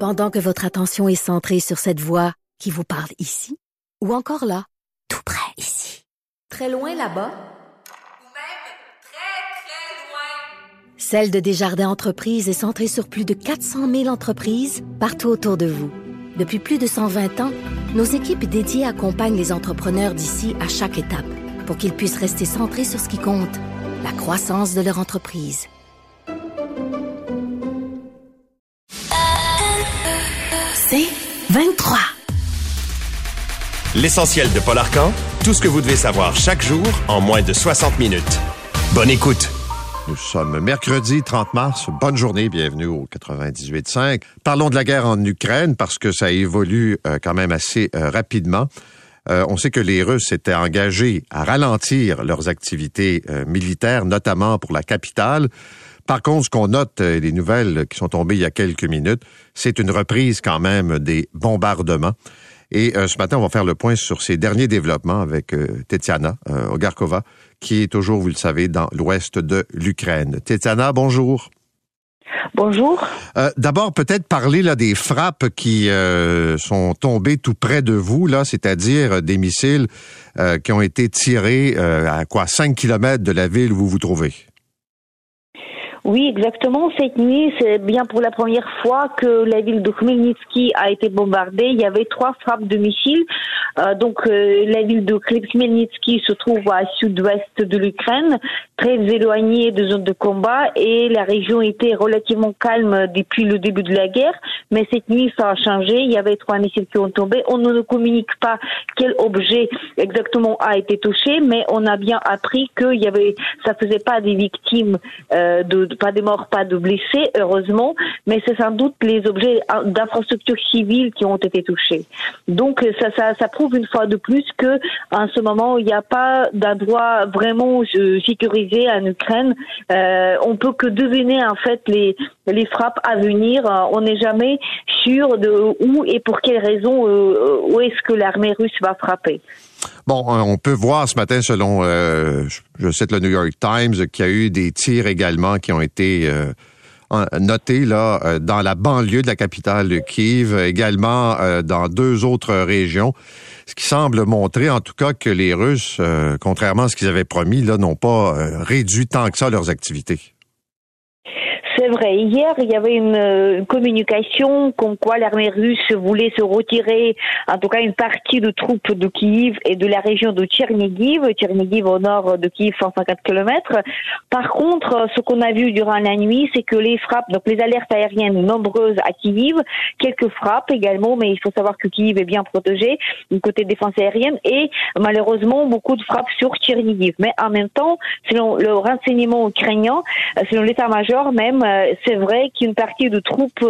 Pendant que votre attention est centrée sur cette voix qui vous parle ici, ou encore là, tout près ici, très loin là-bas, ou même très, très loin. Celle de Desjardins Entreprises est centrée sur plus de 400 000 entreprises partout autour de vous. Depuis plus de 120 ans, nos équipes dédiées accompagnent les entrepreneurs d'ici à chaque étape pour qu'ils puissent rester centrés sur ce qui compte, la croissance de leur entreprise. C'est 23. L'essentiel de Paul Arcan, tout ce que vous devez savoir chaque jour en moins de 60 minutes. Bonne écoute. Nous sommes mercredi 30 mars. Bonne journée, bienvenue au 98.5. Parlons de la guerre en Ukraine parce que ça évolue quand même assez rapidement. On sait que les Russes étaient engagés à ralentir leurs activités militaires, notamment pour la capitale. Par contre, ce qu'on note, les nouvelles qui sont tombées il y a quelques minutes, c'est une reprise quand même des bombardements. Et ce matin, on va faire le point sur ces derniers développements avec Tetiana Ogarkova, qui est toujours, vous le savez, dans l'ouest de l'Ukraine. Tetiana, bonjour. Bonjour. D'abord, peut-être parler là des frappes qui sont tombées tout près de vous, là, c'est-à-dire des missiles qui ont été tirés à 5 kilomètres de la ville où vous vous trouvez. Oui, exactement. Cette nuit, c'est bien pour la première fois que la ville de Khmelnytsky a été bombardée. Il y avait 3 frappes de missiles. La ville de Khmelnytsky se trouve à sud-ouest de l'Ukraine, très éloignée de zones de combat, et la région était relativement calme depuis le début de la guerre. Mais cette nuit, ça a changé. Il y avait 3 missiles qui ont tombé. On ne communique pas quel objet exactement a été touché, mais on a bien appris que ça faisait pas des victimes pas de morts, pas de blessés, heureusement, mais c'est sans doute les objets d'infrastructures civiles qui ont été touchés. Donc ça prouve une fois de plus que en ce moment il n'y a pas d'endroit vraiment sécurisé en Ukraine. On peut que deviner en fait les frappes à venir. On n'est jamais sûr de où et pour quelles raisons où est-ce que l'armée russe va frapper. Bon, on peut voir ce matin, selon, je cite le New York Times, qu'il y a eu des tirs également qui ont été notés là dans la banlieue de la capitale de Kiev, également dans 2 autres régions, ce qui semble montrer en tout cas que les Russes, contrairement à ce qu'ils avaient promis, là, n'ont pas réduit tant que ça leurs activités. C'est vrai. Hier, il y avait une communication comme quoi l'armée russe voulait se retirer, en tout cas une partie de troupes de Kiev et de la région de Tchernigiv au nord de Kiev, 150 km. Par contre, ce qu'on a vu durant la nuit, c'est que les frappes, donc les alertes aériennes nombreuses à Kiev, quelques frappes également, mais il faut savoir que Kiev est bien protégé du côté défense aérienne, et malheureusement beaucoup de frappes sur Tchernigiv. Mais en même temps, selon le renseignement ukrainien, selon l'état-major même, c'est vrai qu'une partie de troupes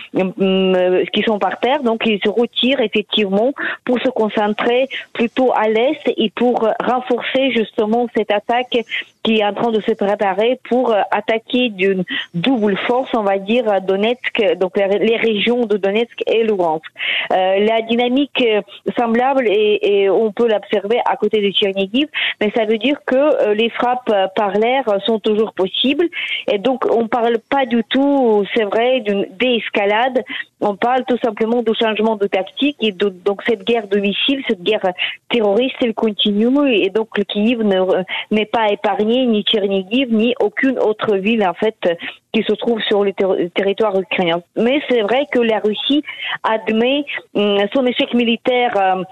qui sont par terre, donc ils se retirent effectivement pour se concentrer plutôt à l'est et pour renforcer justement cette attaque qui est en train de se préparer pour attaquer d'une double force, on va dire, Donetsk, donc les régions de Donetsk et Lugansk. La dynamique semblable et on peut l'observer à côté de Tchernigiv, mais ça veut dire que les frappes par l'air sont toujours possibles, et donc on parle pas du tout, c'est vrai, d'une déescalade. On parle tout simplement de changement de tactique, et donc cette guerre de missiles, cette guerre terroriste, elle continue, et donc le Kiev n'est pas épargné, ni Tchernigiv, ni aucune autre ville en fait qui se trouve sur le territoire ukrainien. Mais c'est vrai que la Russie admet son échec militaire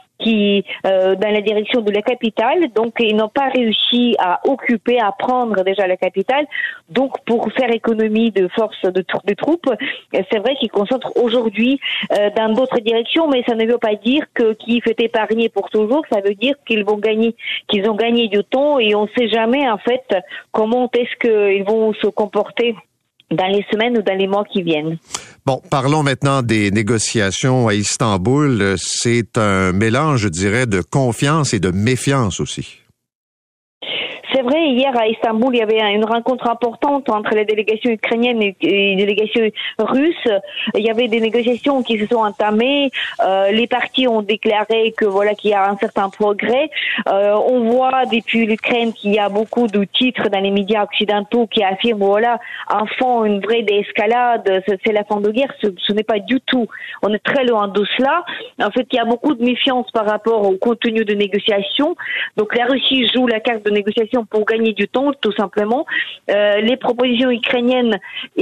dans la direction de la capitale. Donc ils n'ont pas réussi à occuper, à prendre déjà la capitale. Donc pour faire économie de force de troupes, c'est vrai qu'ils concentrent aujourd'hui dans d'autres directions, mais ça ne veut pas dire que Kiev est épargné pour toujours. Ça veut dire qu'ils ont gagné du temps, et on ne sait jamais en fait comment est-ce qu'ils vont se comporter dans les semaines ou dans les mois qui viennent. Bon, parlons maintenant des négociations à Istanbul. C'est un mélange, je dirais, de confiance et de méfiance aussi. C'est vrai, hier à Istanbul, il y avait une rencontre importante entre les délégations ukrainiennes et les délégations russes. Il y avait des négociations qui se sont entamées. Les partis ont déclaré que voilà qu'il y a un certain progrès. On voit depuis l'Ukraine qu'il y a beaucoup de titres dans les médias occidentaux qui affirment voilà un fond, une vraie escalade, c'est la fin de guerre. Ce n'est pas du tout. On est très loin de cela. En fait, il y a beaucoup de méfiance par rapport au contenu de négociation. Donc la Russie joue la carte de négociation pour gagner du temps, tout simplement. Les propositions ukrainiennes,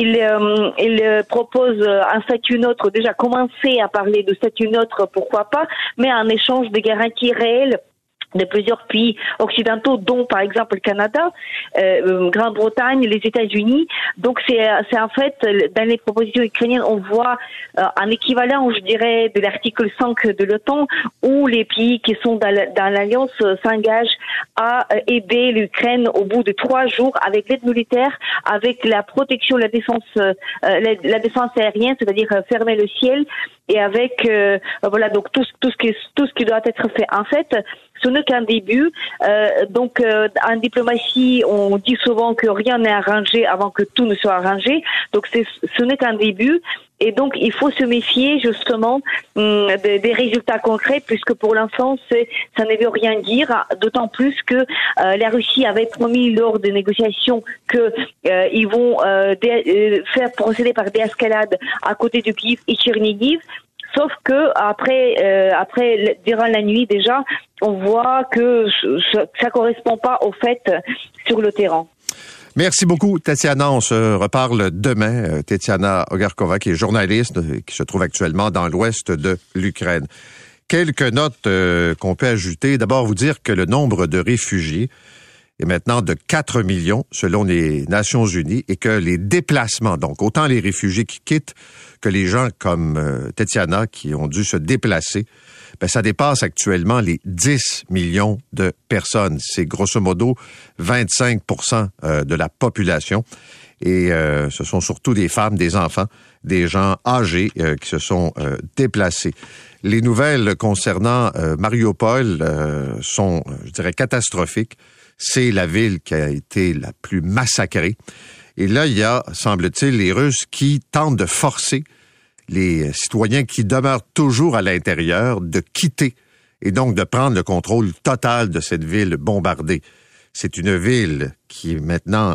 ils proposent un statut neutre. Déjà commencer à parler de statut neutre, pourquoi pas, mais en échange de garanties réelles de plusieurs pays occidentaux, dont par exemple le Canada, Grande-Bretagne, les États-Unis. Donc c'est en fait dans les propositions ukrainiennes, on voit un équivalent, je dirais, de l'article 5 de l'OTAN, où les pays qui sont dans l'alliance s'engagent à aider l'Ukraine au bout de 3 jours avec l'aide militaire, avec la protection, la défense aérienne, c'est-à-dire fermer le ciel, et avec voilà donc tout ce qui doit être fait. En fait, ce n'est qu'un début. Donc, en diplomatie, on dit souvent que rien n'est arrangé avant que tout ne soit arrangé. Donc, ce n'est qu'un début. Et donc, il faut se méfier justement des résultats concrets, puisque pour l'instant, ça ne veut rien dire. D'autant plus que la Russie avait promis lors des négociations que ils vont faire procéder par déescalade à côté de Kiev et Tchernigiv. Sauf que après, durant la nuit déjà, on voit que ça correspond pas au fait sur le terrain. Merci beaucoup, Tatiana. On se reparle demain. Tatiana Ogarkova, qui est journaliste, qui se trouve actuellement dans l'ouest de l'Ukraine. Quelques notes qu'on peut ajouter. D'abord, vous dire que le nombre de réfugiés est maintenant de 4 millions selon les Nations Unies et que les déplacements, donc autant les réfugiés qui quittent que les gens comme Tatiana qui ont dû se déplacer, ça dépasse actuellement les 10 millions de personnes. C'est grosso modo 25% de la population. Et ce sont surtout des femmes, des enfants, des gens âgés qui se sont déplacés. Les nouvelles concernant Mariupol sont, je dirais, catastrophiques. C'est la ville qui a été la plus massacrée. Et là, il y a, semble-t-il, les Russes qui tentent de forcer les citoyens qui demeurent toujours à l'intérieur de quitter et donc de prendre le contrôle total de cette ville bombardée. C'est une ville qui maintenant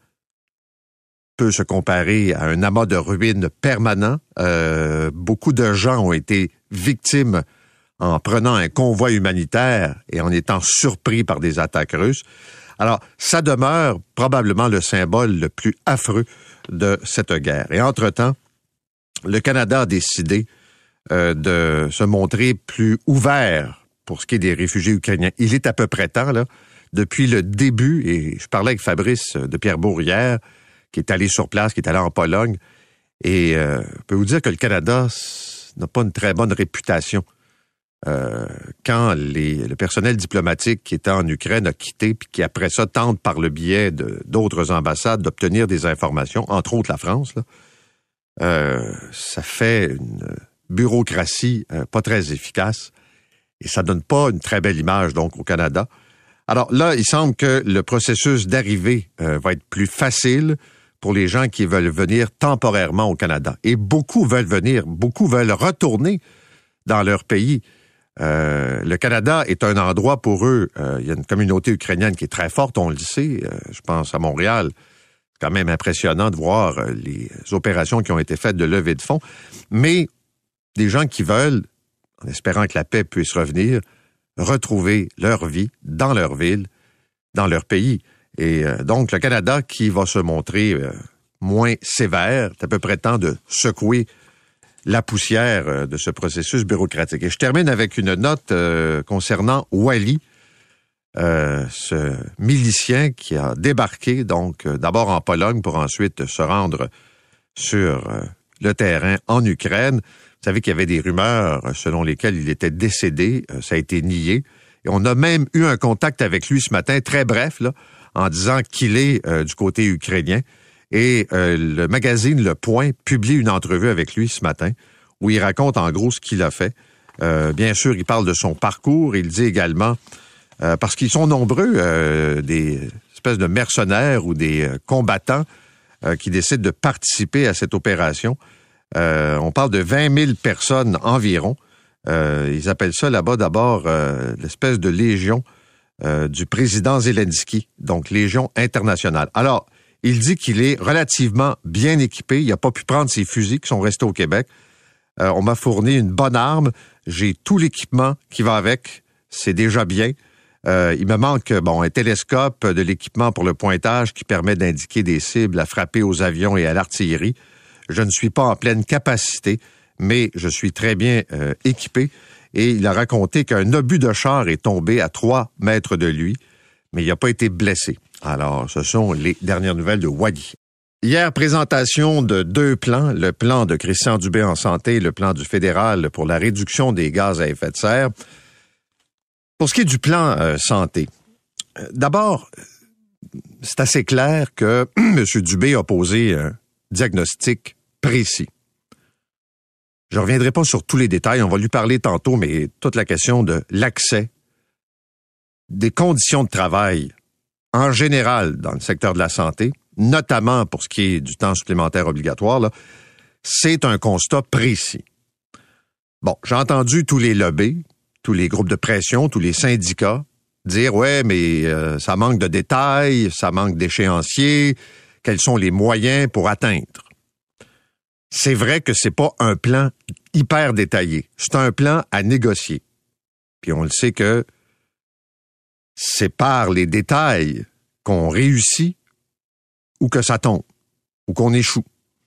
peut se comparer à un amas de ruines permanent. Beaucoup de gens ont été victimes en prenant un convoi humanitaire et en étant surpris par des attaques russes. Alors, ça demeure probablement le symbole le plus affreux de cette guerre. Et entre-temps, le Canada a décidé de se montrer plus ouvert pour ce qui est des réfugiés ukrainiens. Il est à peu près temps, là, depuis le début, et je parlais avec Fabrice de Pierrebourg hier, qui est allé sur place, qui est allé en Pologne, et je peux vous dire que le Canada n'a pas une très bonne réputation. Quand le personnel diplomatique qui était en Ukraine a quitté, puis qui après ça tente par le biais d'autres ambassades d'obtenir des informations, entre autres la France, là, ça fait une bureaucratie pas très efficace et ça donne pas une très belle image donc au Canada. Alors là, il semble que le processus d'arrivée va être plus facile pour les gens qui veulent venir temporairement au Canada. Et beaucoup veulent venir, beaucoup veulent retourner dans leur pays. Le Canada est un endroit pour eux. Il y a une communauté ukrainienne qui est très forte, on le sait. Je pense à Montréal. C'est quand même impressionnant de voir les opérations qui ont été faites de levée de fonds. Mais des gens qui veulent, en espérant que la paix puisse revenir, retrouver leur vie dans leur ville, dans leur pays. Et donc, le Canada qui va se montrer moins sévère, c'est à peu près temps de secouer la poussière de ce processus bureaucratique. Et je termine avec une note concernant Wally, ce milicien qui a débarqué donc d'abord en Pologne pour ensuite se rendre sur le terrain en Ukraine. Vous savez qu'il y avait des rumeurs selon lesquelles il était décédé. Ça a été nié. Et on a même eu un contact avec lui ce matin, très bref, là, en disant qu'il est du côté ukrainien. Et le magazine Le Point publie une entrevue avec lui ce matin où il raconte en gros ce qu'il a fait. Bien sûr, il parle de son parcours. Il dit également, parce qu'ils sont nombreux, des espèces de mercenaires ou des combattants qui décident de participer à cette opération. On parle de 20 000 personnes environ. Ils appellent ça là-bas d'abord l'espèce de légion du président Zelensky, donc légion internationale. Alors, il dit qu'il est relativement bien équipé. Il n'a pas pu prendre ses fusils qui sont restés au Québec. On m'a fourni une bonne arme. J'ai tout l'équipement qui va avec. C'est déjà bien. Il me manque un télescope, de l'équipement pour le pointage qui permet d'indiquer des cibles à frapper aux avions et à l'artillerie. Je ne suis pas en pleine capacité, mais je suis très bien équipé. Et il a raconté qu'un obus de char est tombé à 3 mètres de lui, mais il n'a pas été blessé. Alors, ce sont les dernières nouvelles de Wadi. Hier, présentation de 2 plans, le plan de Christian Dubé en santé et le plan du fédéral pour la réduction des gaz à effet de serre. Pour ce qui est du plan santé, d'abord, c'est assez clair que M. Dubé a posé un diagnostic précis. Je ne reviendrai pas sur tous les détails, on va lui parler tantôt, mais toute la question de l'accès, des conditions de travail en général dans le secteur de la santé, notamment pour ce qui est du temps supplémentaire obligatoire, là, c'est un constat précis. Bon, j'ai entendu tous les lobbies, tous les groupes de pression, tous les syndicats dire « Ouais, mais ça manque de détails, ça manque d'échéanciers, quels sont les moyens pour atteindre? » C'est vrai que c'est pas un plan hyper détaillé. C'est un plan à négocier. Puis on le sait que c'est par les détails qu'on réussit ou que ça tombe, ou qu'on échoue.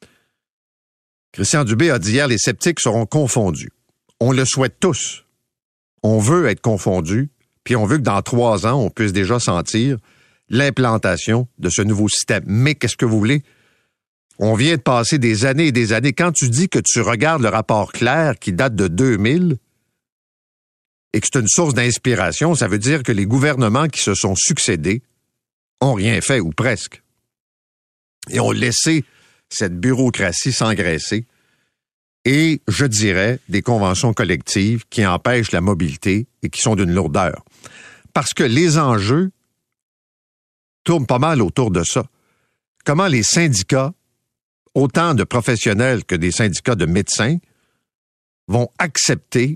Christian Dubé a dit hier, les sceptiques seront confondus. On le souhaite tous. On veut être confondus, puis on veut que dans 3 ans, on puisse déjà sentir l'implantation de ce nouveau système. Mais qu'est-ce que vous voulez? On vient de passer des années et des années. Quand tu dis que tu regardes le rapport Clair qui date de 2000 et que c'est une source d'inspiration, ça veut dire que les gouvernements qui se sont succédés ont rien fait, ou presque. Et ont laissé cette bureaucratie s'engraisser et, je dirais, des conventions collectives qui empêchent la mobilité et qui sont d'une lourdeur. Parce que les enjeux tournent pas mal autour de ça. Comment les syndicats, autant de professionnels que des syndicats de médecins, vont accepter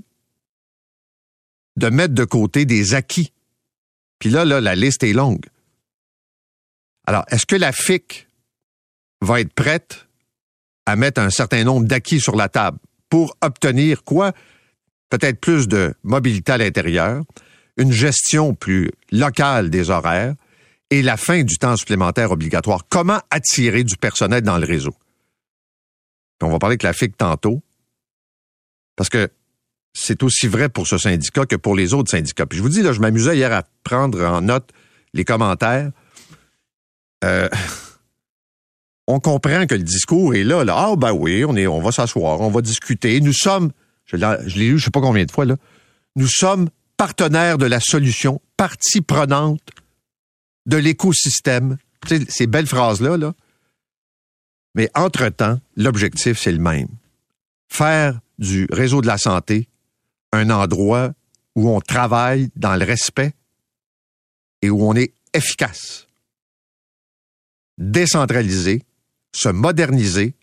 de mettre de côté des acquis. Puis là, la liste est longue. Alors, est-ce que la FIC va être prête à mettre un certain nombre d'acquis sur la table pour obtenir quoi? Peut-être plus de mobilité à l'intérieur, une gestion plus locale des horaires et la fin du temps supplémentaire obligatoire. Comment attirer du personnel dans le réseau? Puis on va parler avec la FIC tantôt, parce que c'est aussi vrai pour ce syndicat que pour les autres syndicats. Puis je vous dis, là, je m'amusais hier à prendre en note les commentaires. On comprend que le discours est là. Ah, ben oui, on va s'asseoir, on va discuter. Nous sommes, je l'ai lu je sais pas combien de fois, là, nous sommes partenaires de la solution, partie prenante de l'écosystème. Tu sais, ces belles phrases-là, là. Mais entre-temps, l'objectif, c'est le même. Faire du réseau de la santé un endroit où on travaille dans le respect et où on est efficace. Décentraliser, se moderniser.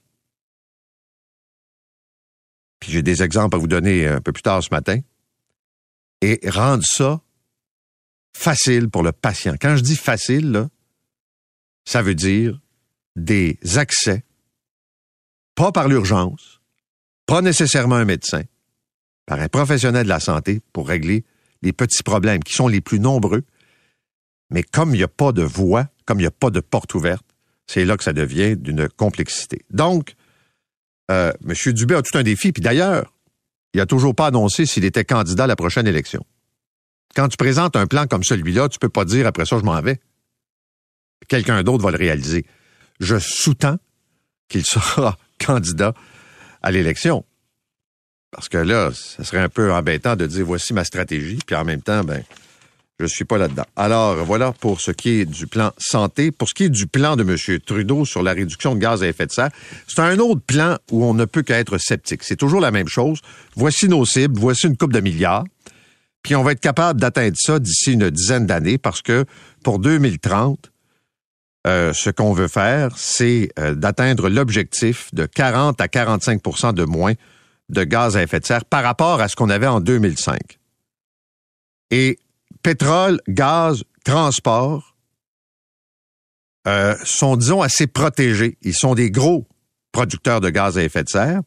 Puis j'ai des exemples à vous donner un peu plus tard ce matin. Et rendre ça facile pour le patient. Quand je dis facile, là, ça veut dire des accès, pas par l'urgence, pas nécessairement un médecin, par un professionnel de la santé pour régler les petits problèmes qui sont les plus nombreux. Mais comme il n'y a pas de voie, comme il n'y a pas de porte ouverte, c'est là que ça devient d'une complexité. Donc, M. Dubé a tout un défi. Puis d'ailleurs, il n'a toujours pas annoncé s'il était candidat à la prochaine élection. Quand tu présentes un plan comme celui-là, tu ne peux pas dire après ça, je m'en vais. Quelqu'un d'autre va le réaliser. Je sous-tends qu'il sera candidat à l'élection. Parce que là, ça serait un peu embêtant de dire voici ma stratégie, puis en même temps, je suis pas là-dedans. Alors, voilà pour ce qui est du plan santé. Pour ce qui est du plan de M. Trudeau sur la réduction de gaz à effet de serre, c'est un autre plan où on ne peut qu'être sceptique. C'est toujours la même chose. Voici nos cibles, voici une coupe de milliards, puis on va être capable d'atteindre ça d'ici une dizaine d'années parce que pour 2030, ce qu'on veut faire, c'est d'atteindre l'objectif de 40 à 45 % de moins de gaz à effet de serre par rapport à ce qu'on avait en 2005. Et pétrole, gaz, transport sont, disons, assez protégés. Ils sont des gros producteurs de gaz à effet de serre,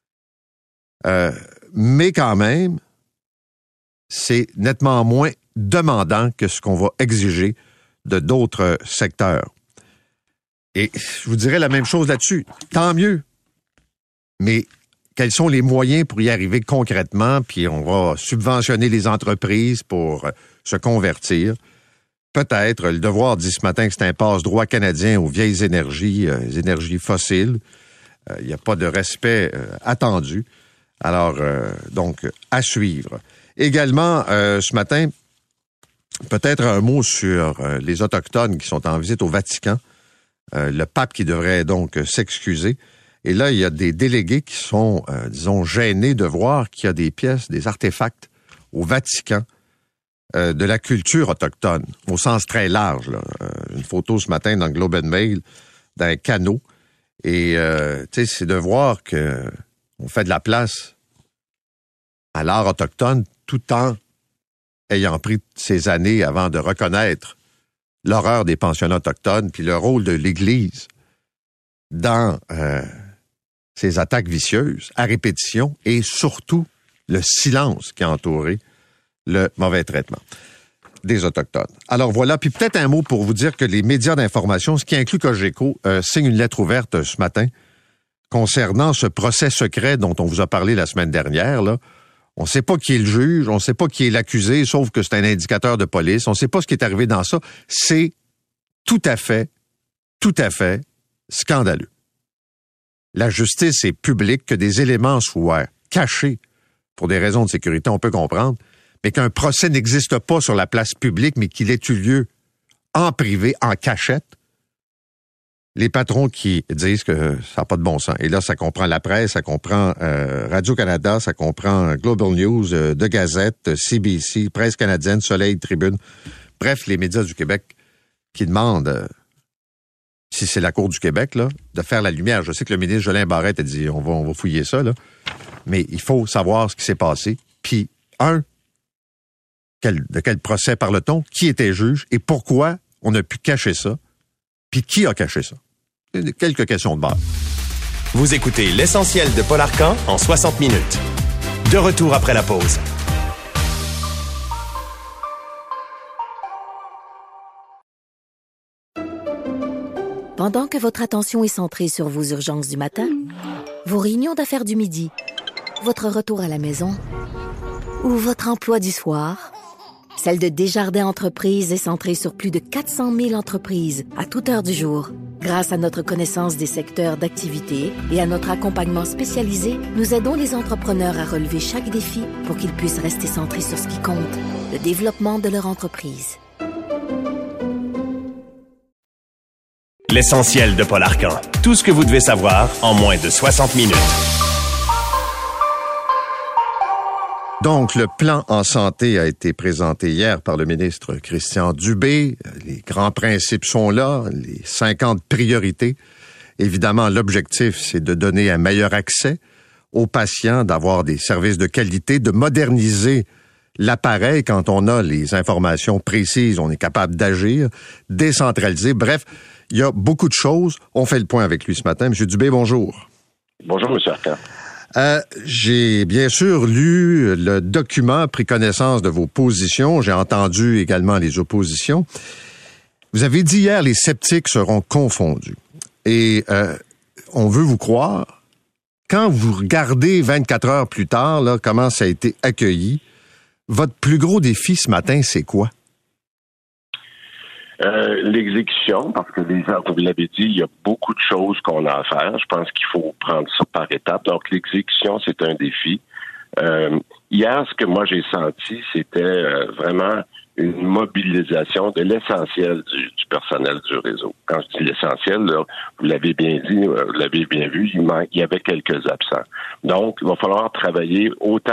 mais quand même, c'est nettement moins demandant que ce qu'on va exiger de d'autres secteurs. Et je vous dirais la même chose là-dessus. Tant mieux. Mais quels sont les moyens pour y arriver concrètement? Puis on va subventionner les entreprises pour se convertir. Peut-être, le Devoir dit ce matin que c'est un passe-droit canadien aux vieilles énergies, les énergies fossiles. Il n'y a pas de respect attendu. Alors, donc, à suivre. Également, ce matin, peut-être un mot sur les Autochtones qui sont en visite au Vatican. Le pape qui devrait donc s'excuser. Et là, il y a des délégués qui sont, disons, gênés de voir qu'il y a des pièces, des artefacts au Vatican de la culture autochtone, au sens très large. Là. Une photo ce matin dans le Globe and Mail d'un canot. Et, tu sais, c'est de voir qu'on fait de la place à l'art autochtone tout en ayant pris ces années avant de reconnaître l'horreur des pensionnats autochtones puis le rôle de l'Église dans ces attaques vicieuses à répétition et surtout le silence qui a entouré le mauvais traitement des Autochtones. Alors voilà, puis peut-être un mot pour vous dire que les médias d'information, ce qui inclut Cogeco, signe une lettre ouverte ce matin concernant ce procès secret dont on vous a parlé la semaine dernière, là. On ne sait pas qui est le juge, on ne sait pas qui est l'accusé, sauf que c'est un indicateur de police. On ne sait pas ce qui est arrivé dans ça. C'est tout à fait scandaleux. La justice est publique, que des éléments soient cachés pour des raisons de sécurité, on peut comprendre, mais qu'un procès n'existe pas sur la place publique, mais qu'il ait eu lieu en privé, en cachette. Les patrons qui disent que ça n'a pas de bon sens. Et là, ça comprend la presse, ça comprend Radio-Canada, ça comprend Global News, De Gazette, CBC, Presse canadienne, Soleil, Tribune. Bref, les médias du Québec qui demandent, si c'est la Cour du Québec, là, de faire la lumière. Je sais que le ministre Jolin Barrette a dit on va fouiller ça, là. Mais il faut savoir ce qui s'est passé. Puis, de quel procès parle-t-on? Qui était juge? Et pourquoi on a pu cacher ça? Puis qui a caché ça? Quelques questions de base. Vous écoutez l'essentiel de Paul Arcand en 60 minutes. De retour après la pause. Pendant que votre attention est centrée sur vos urgences du matin, vos réunions d'affaires du midi, votre retour à la maison ou votre emploi du soir, celle de Desjardins Entreprises est centrée sur plus de 400 000 entreprises à toute heure du jour. Grâce à notre connaissance des secteurs d'activité et à notre accompagnement spécialisé, nous aidons les entrepreneurs à relever chaque défi pour qu'ils puissent rester centrés sur ce qui compte, le développement de leur entreprise. L'essentiel de Paul Arcand. Tout ce que vous devez savoir en moins de 60 minutes. Donc, le plan en santé a été présenté hier par le ministre Christian Dubé. Les grands principes sont là, les 50 priorités. Évidemment, l'objectif, c'est de donner un meilleur accès aux patients, d'avoir des services de qualité, de moderniser l'appareil quand on a les informations précises, on est capable d'agir, décentraliser. Bref, il y a beaucoup de choses. On fait le point avec lui ce matin. M. Dubé, bonjour. Bonjour, M. Arcand. J'ai bien sûr lu le document, pris connaissance de vos positions. J'ai entendu également les oppositions. Vous avez dit hier, les sceptiques seront confondus. Et on veut vous croire. Quand vous regardez 24 heures plus tard, là, comment ça a été accueilli, votre plus gros défi ce matin, c'est quoi? L'exécution, parce que les gens, comme vous l'avez dit, il y a beaucoup de choses qu'on a à faire. Je pense qu'il faut prendre ça par étapes. Donc, l'exécution, c'est un défi. Hier, ce que moi j'ai senti, c'était vraiment une mobilisation de l'essentiel du personnel du réseau. Quand je dis l'essentiel, là, vous l'avez bien dit, vous l'avez bien vu, il y avait quelques absents. Donc, il va falloir travailler autant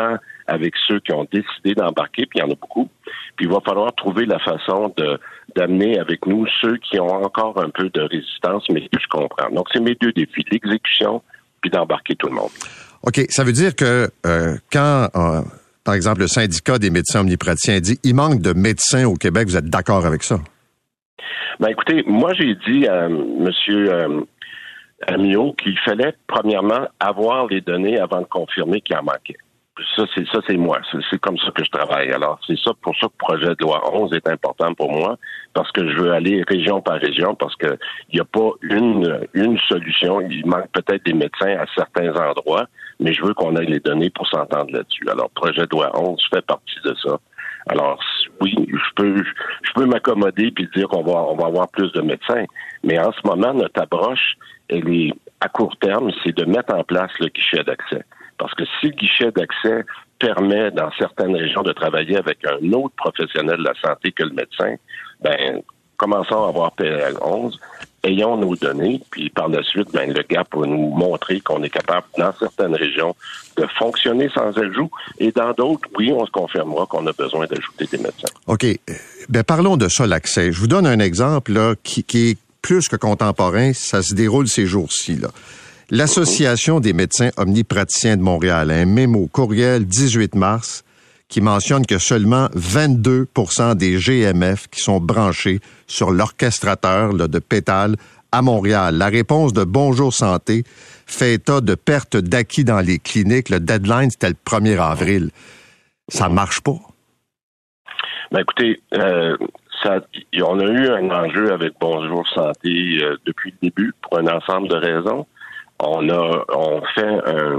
avec ceux qui ont décidé d'embarquer, puis il y en a beaucoup. Puis il va falloir trouver la façon d'amener avec nous ceux qui ont encore un peu de résistance, mais que je comprends. Donc, c'est mes deux défis, l'exécution, puis d'embarquer tout le monde. OK, ça veut dire que quand, par exemple, le syndicat des médecins omnipraticiens dit il manque de médecins au Québec, vous êtes d'accord avec ça? Ben écoutez, moi j'ai dit à M. Amiot qu'il fallait premièrement avoir les données avant de confirmer qu'il en manquait. Ça, c'est moi. C'est comme ça que je travaille. Alors, c'est ça pour ça que le projet de loi 11 est important pour moi, parce que je veux aller région par région, parce que il n'y a pas une solution. Il manque peut-être des médecins à certains endroits, mais je veux qu'on ait les données pour s'entendre là-dessus. Alors, le projet de loi 11 fait partie de ça. Alors, oui, je peux m'accommoder puis dire qu'on va avoir plus de médecins, mais en ce moment, notre approche, elle est à court terme, c'est de mettre en place le guichet d'accès. Parce que si le guichet d'accès permet dans certaines régions de travailler avec un autre professionnel de la santé que le médecin, ben commençons à avoir PL 11, ayons nos données, puis par la suite, ben le gap va nous montrer qu'on est capable, dans certaines régions, de fonctionner sans ajout, et dans d'autres, oui, on se confirmera qu'on a besoin d'ajouter des médecins. OK. Ben parlons de ça, l'accès. Je vous donne un exemple là, qui est plus que contemporain, ça se déroule ces jours-ci, là. L'Association des médecins omnipraticiens de Montréal a un mémo courriel 18 mars qui mentionne que seulement 22% des GMF qui sont branchés sur l'orchestrateur là, de Pétale à Montréal. La réponse de Bonjour Santé fait état de perte d'acquis dans les cliniques. Le deadline, c'était le 1er avril. Ça marche pas. Ben écoutez, on a eu un enjeu avec Bonjour Santé depuis le début pour un ensemble de raisons. On fait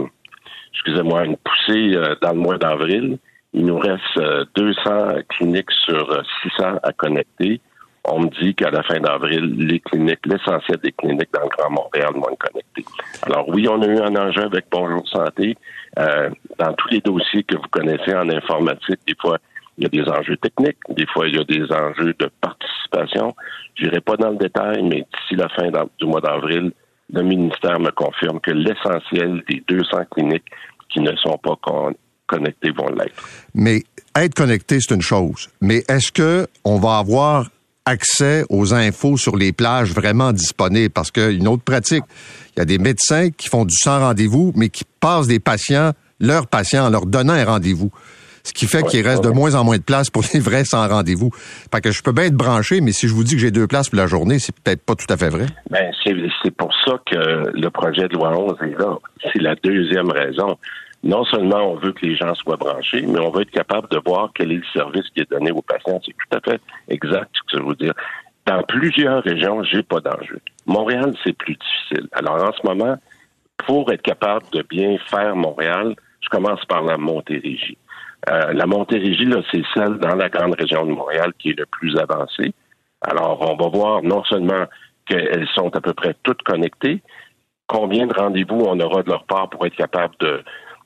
une poussée dans le mois d'avril. Il nous reste 200 cliniques sur 600 à connecter. On me dit qu'à la fin d'avril, l'essentiel des cliniques dans le Grand Montréal vont être connectées. Alors oui, on a eu un enjeu avec Bonjour Santé. Dans tous les dossiers que vous connaissez en informatique, des fois, il y a des enjeux techniques, des fois, il y a des enjeux de participation. Je n'irai pas dans le détail, mais d'ici la fin du mois d'avril, le ministère me confirme que l'essentiel des 200 cliniques qui ne sont pas connectées vont l'être. Mais être connecté, c'est une chose. Mais est-ce que on va avoir accès aux infos sur les plages vraiment disponibles? Parce qu'une autre pratique, il y a des médecins qui font du sans rendez-vous, mais qui passent leurs patients en leur donnant un rendez-vous. Ce qui fait qu'il reste de moins en moins de place pour les vrais sans rendez-vous. Fait que je peux bien être branché, mais si je vous dis que j'ai 2 places pour la journée, c'est peut-être pas tout à fait vrai. Ben, c'est pour ça que le projet de loi 11 est là. C'est la deuxième raison. Non seulement on veut que les gens soient branchés, mais on veut être capable de voir quel est le service qui est donné aux patients. C'est tout à fait exact ce que je veux dire. Dans plusieurs régions, j'ai pas d'enjeu. Montréal, c'est plus difficile. Alors, en ce moment, pour être capable de bien faire Montréal, je commence par la Montérégie. La Montérégie, là, c'est celle dans la grande région de Montréal qui est le plus avancée. Alors, on va voir non seulement qu'elles sont à peu près toutes connectées, combien de rendez-vous on aura de leur part pour être capable de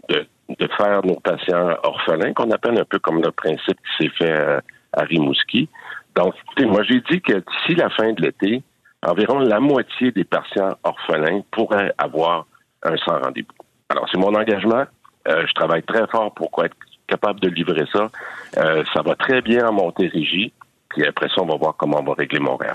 faire nos patients orphelins, qu'on appelle un peu comme le principe qui s'est fait à Rimouski. Donc, écoutez, moi, j'ai dit que d'ici la fin de l'été, environ la moitié des patients orphelins pourraient avoir un sans rendez-vous. Alors, c'est mon engagement. Je travaille très fort pour être capable de livrer ça. Ça va très bien en Montérégie. Puis après ça, on va voir comment on va régler Montréal.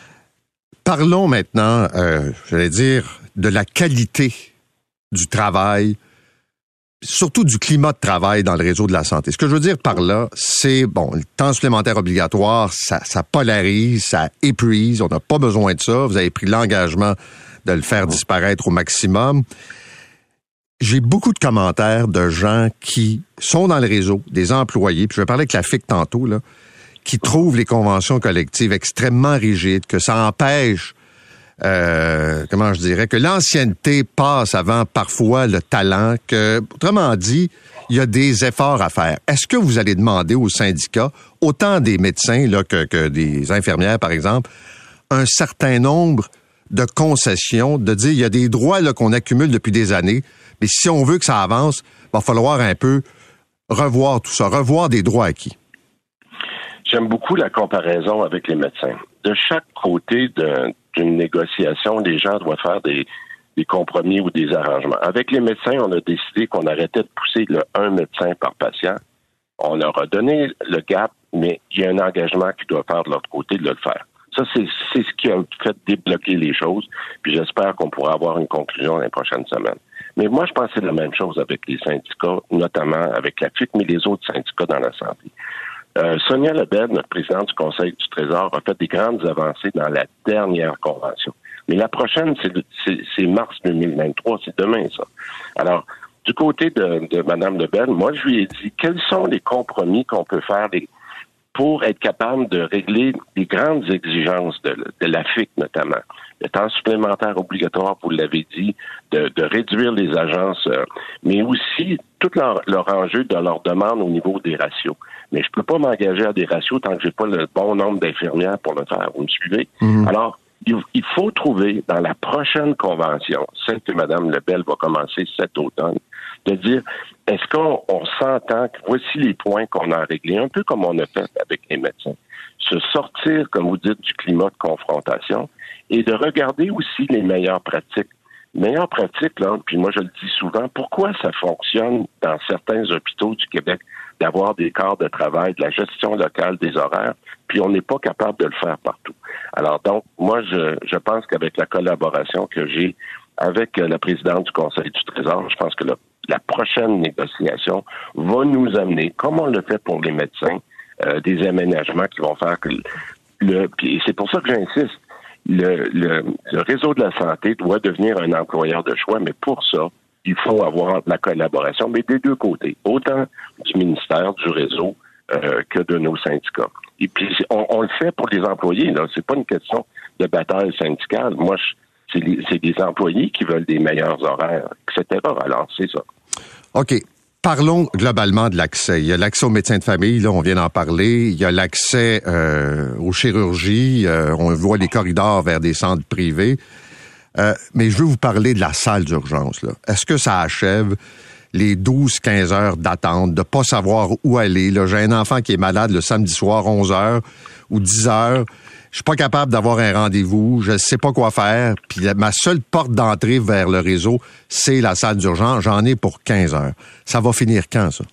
Parlons maintenant, j'allais dire, de la qualité du travail, surtout du climat de travail dans le réseau de la santé. Ce que je veux dire par là, c'est, le temps supplémentaire obligatoire, ça polarise, ça épuise, on n'a pas besoin de ça. Vous avez pris l'engagement de le faire disparaître au maximum. J'ai beaucoup de commentaires de gens qui sont dans le réseau, des employés, puis je vais parler avec la FIC tantôt, là, qui trouvent les conventions collectives extrêmement rigides, que ça empêche, que l'ancienneté passe avant parfois le talent, que, autrement dit, il y a des efforts à faire. Est-ce que vous allez demander aux syndicats, autant des médecins là, que des infirmières, par exemple, un certain nombre de concessions, de dire il y a des droits là, qu'on accumule depuis des années, mais si on veut que ça avance, il va falloir un peu revoir tout ça, revoir des droits acquis. J'aime beaucoup la comparaison avec les médecins. De chaque côté d'une négociation, les gens doivent faire des des compromis ou des arrangements. Avec les médecins, on a décidé qu'on arrêtait de pousser le 1 médecin par patient. On leur a donné le gap, mais il y a un engagement qui doit faire de l'autre côté de le faire. Ça, c'est ce qui a fait débloquer les choses, puis j'espère qu'on pourra avoir une conclusion dans les prochaines semaines. Mais moi, je pense que c'est la même chose avec les syndicats, notamment avec la FIC, mais les autres syndicats dans la santé. Sonia Lebel, notre présidente du Conseil du Trésor, a fait des grandes avancées dans la dernière convention. Mais la prochaine, c'est mars 2023, c'est demain, ça. Alors, du côté de Mme Lebel, moi, je lui ai dit quels sont les compromis qu'on peut faire pour être capable de régler les grandes exigences de la FIC, notamment. Le temps supplémentaire obligatoire, vous l'avez dit, de réduire les agences, mais aussi tout leur enjeu de leur demande au niveau des ratios. Mais je peux pas m'engager à des ratios tant que j'ai pas le bon nombre d'infirmières pour le faire. Vous me suivez? Mm-hmm. Alors, il faut trouver dans la prochaine convention, celle que Mme Lebel va commencer cet automne, de dire, est-ce qu'on s'entend que voici les points qu'on a réglés, un peu comme on a fait avec les médecins, se sortir, comme vous dites, du climat de confrontation et de regarder aussi les meilleures pratiques. Meilleures pratiques, là, puis moi je le dis souvent, pourquoi ça fonctionne dans certains hôpitaux du Québec d'avoir des quarts de travail, de la gestion locale des horaires, puis on n'est pas capable de le faire partout. Alors donc, moi je pense qu'avec la collaboration que j'ai avec la présidente du Conseil du Trésor, je pense que la prochaine négociation va nous amener, comme on le fait pour les médecins, des aménagements qui vont faire que et c'est pour ça que j'insiste, le réseau de la santé doit devenir un employeur de choix, mais pour ça, il faut avoir la collaboration, mais des deux côtés, autant du ministère, du réseau, que de nos syndicats. Et puis, on le fait pour les employés, là. C'est pas une question de bataille syndicale. Moi, c'est des employés qui veulent des meilleurs horaires, etc. Alors, c'est ça. OK. Parlons globalement de l'accès. Il y a l'accès aux médecins de famille, là, on vient d'en parler. Il y a l'accès aux chirurgies. On voit les corridors vers des centres privés. Mais je veux vous parler de la salle d'urgence, là. Est-ce que ça achève les 12-15 heures d'attente, de pas savoir où aller? Là, j'ai un enfant qui est malade le samedi soir, 11 heures ou 10 heures. Je suis pas capable d'avoir un rendez-vous, je sais pas quoi faire, puis ma seule porte d'entrée vers le réseau, c'est la salle d'urgence. J'en ai pour 15 heures. Ça va finir quand, ça?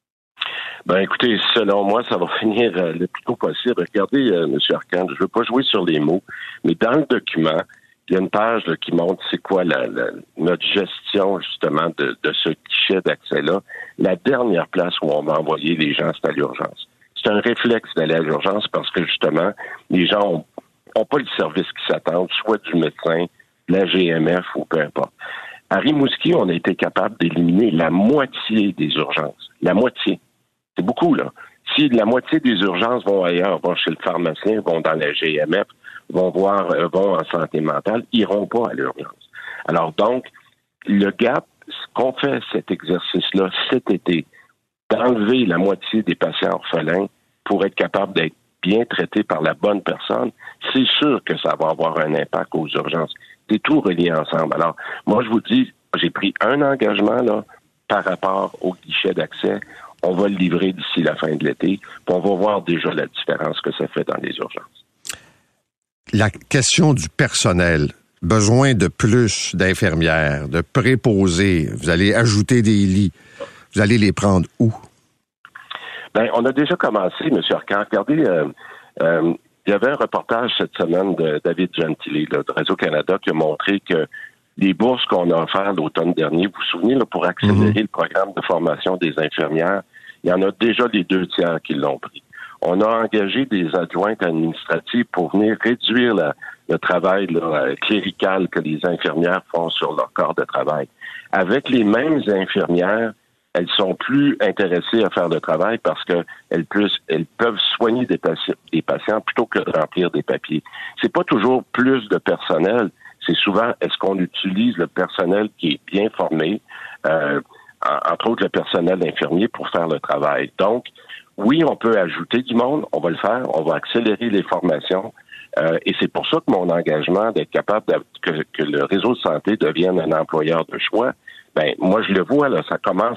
Ben, écoutez, selon moi, ça va finir le plus tôt possible. Regardez, M. Arcand, je veux pas jouer sur les mots, mais dans le document, il y a une page là, qui montre c'est quoi notre gestion, justement, de ce guichet d'accès-là. La dernière place où on va envoyer les gens, c'est à l'urgence. C'est un réflexe d'aller à l'urgence parce que, justement, les gens ont pas le service qui s'attendent, soit du médecin, de la GMF ou peu importe. À Rimouski, on a été capable d'éliminer la moitié des urgences. La moitié. C'est beaucoup, là. Si la moitié des urgences vont ailleurs, vont chez le pharmacien, vont dans la GMF, vont en santé mentale, iront pas à l'urgence. Alors donc, le gap, ce qu'on fait cet exercice-là cet été, d'enlever la moitié des patients orphelins pour être capable d'être bien traités par la bonne personne, c'est sûr que ça va avoir un impact aux urgences. C'est tout relié ensemble. Alors, moi, je vous dis, j'ai pris un engagement là par rapport au guichet d'accès. On va le livrer d'ici la fin de l'été, puis on va voir déjà la différence que ça fait dans les urgences. La question du personnel, besoin de plus d'infirmières, de préposés, vous allez ajouter des lits, vous allez les prendre où? Ben, on a déjà commencé, M. Arcand. Regardez, il y avait un reportage cette semaine de David Gentili, là, de Radio-Canada, qui a montré que les bourses qu'on a offertes l'automne dernier, vous vous souvenez, là, pour accélérer le programme de formation des infirmières, il y en a déjà les 2/3 qui l'ont pris. On a engagé des adjointes administratives pour venir réduire le travail là, clérical que les infirmières font sur leur corps de travail. Avec les mêmes infirmières, elles sont plus intéressées à faire le travail parce que elles peuvent soigner des patients plutôt que de remplir des papiers. C'est pas toujours plus de personnel, c'est souvent est-ce qu'on utilise le personnel qui est bien formé, entre autres le personnel infirmier pour faire le travail. Donc, oui, on peut ajouter du monde, on va le faire, on va accélérer les formations. Et c'est pour ça que mon engagement d'être capable que le réseau de santé devienne un employeur de choix, ben moi je le vois là, ça commence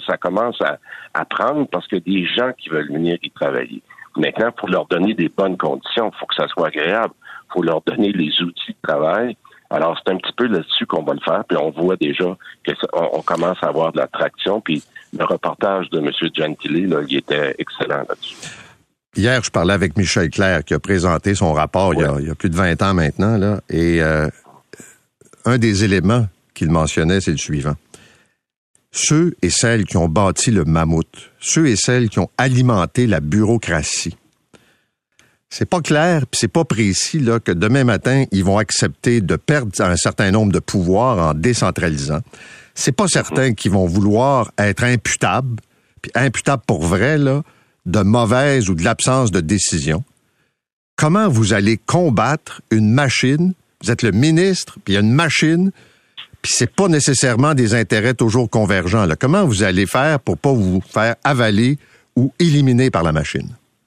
à prendre parce que des gens qui veulent venir y travailler. Maintenant, il faut leur donner des bonnes conditions, il faut que ça soit agréable, il faut leur donner les outils de travail. Alors, c'est un petit peu là-dessus qu'on va le faire, puis on voit déjà qu'on commence à avoir de la traction, puis le reportage de M. Gentili, là, il était excellent là-dessus. Hier, je parlais avec Michel Clerc, qui a présenté son rapport il y a plus de 20 ans maintenant, là, et un des éléments qu'il mentionnait, c'est le suivant. Ceux et celles qui ont bâti le mammouth, ceux et celles qui ont alimenté la bureaucratie, c'est pas clair, puis c'est pas précis là que demain matin, ils vont accepter de perdre un certain nombre de pouvoirs en décentralisant. C'est pas certain qu'ils vont vouloir être imputables, puis imputables pour vrai, là, de mauvaise ou de l'absence de décision. Comment vous allez combattre une machine? Vous êtes le ministre, puis il y a une machine, puis c'est pas nécessairement des intérêts toujours convergents. Là. Comment vous allez faire pour pas vous faire avaler ou éliminer par la machine?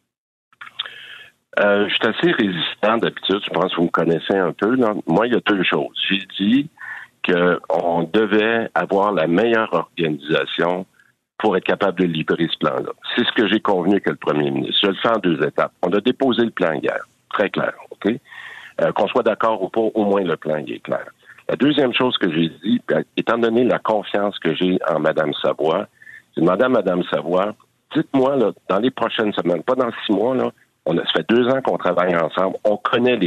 Je suis assez résistant d'habitude. Je pense que vous me connaissez un peu. Là. Moi, il y a deux choses. J'ai dit qu'on devait avoir la meilleure organisation pour être capable de livrer ce plan-là. C'est ce que j'ai convenu avec le premier ministre. Je le fais en 2 étapes. On a déposé le plan hier. Très clair, OK? Qu'on soit d'accord ou pas, au moins le plan il est clair. La deuxième chose que j'ai dit, étant donné la confiance que j'ai en Mme Savoie, j'ai demandé à Mme Savoie, dites-moi, là, dans les prochaines semaines, pas dans 6 mois, là, ça fait 2 ans qu'on travaille ensemble, on connaît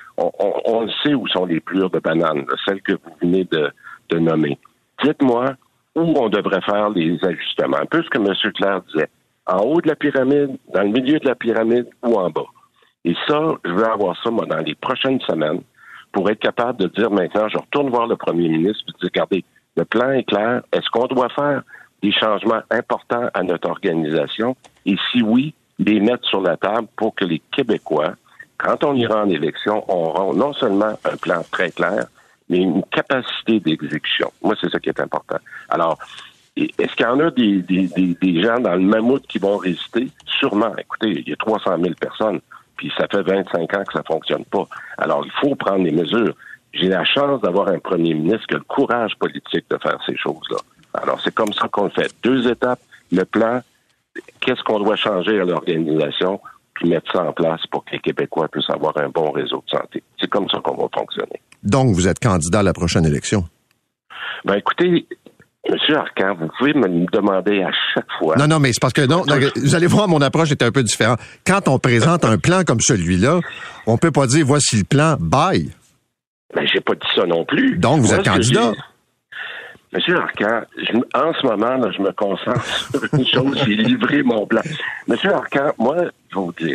on sait où sont les plures de bananes, là, celles que vous venez de nommer. Dites-moi où on devrait faire les ajustements. Un peu ce que M. Clerc disait. En haut de la pyramide, dans le milieu de la pyramide ou en bas. Et ça, je veux avoir ça, moi, dans les prochaines semaines, pour être capable de dire maintenant, je retourne voir le premier ministre et dire, regardez, le plan est clair. Est-ce qu'on doit faire des changements importants à notre organisation? Et si oui, les mettre sur la table pour que les Québécois, quand on ira en élection, auront non seulement un plan très clair, mais une capacité d'exécution. Moi, c'est ça qui est important. Alors, est-ce qu'il y en a des gens dans le mammouth qui vont résister? Sûrement. Écoutez, il y a 300 000 personnes, puis ça fait 25 ans que ça fonctionne pas. Alors, il faut prendre les mesures. J'ai la chance d'avoir un premier ministre qui a le courage politique de faire ces choses-là. Alors, c'est comme ça qu'on le fait. 2 étapes, le plan, qu'est-ce qu'on doit changer à l'organisation, puis mettre ça en place pour que les Québécois puissent avoir un bon réseau de santé. C'est comme ça qu'on va fonctionner. Donc, vous êtes candidat à la prochaine élection? Ben, écoutez, M. Arcan, vous pouvez me demander à chaque fois... Non, mais c'est parce que, non, vous allez voir, mon approche était un peu différente. Quand on présente un plan comme celui-là, on peut pas dire, voici le plan, bye. Ben, j'ai pas dit ça non plus. Donc, vous êtes candidat? Monsieur Arcan, en ce moment, là, je me concentre sur une chose, j'ai livré mon plan. Monsieur Arcan, moi, je vais vous dire,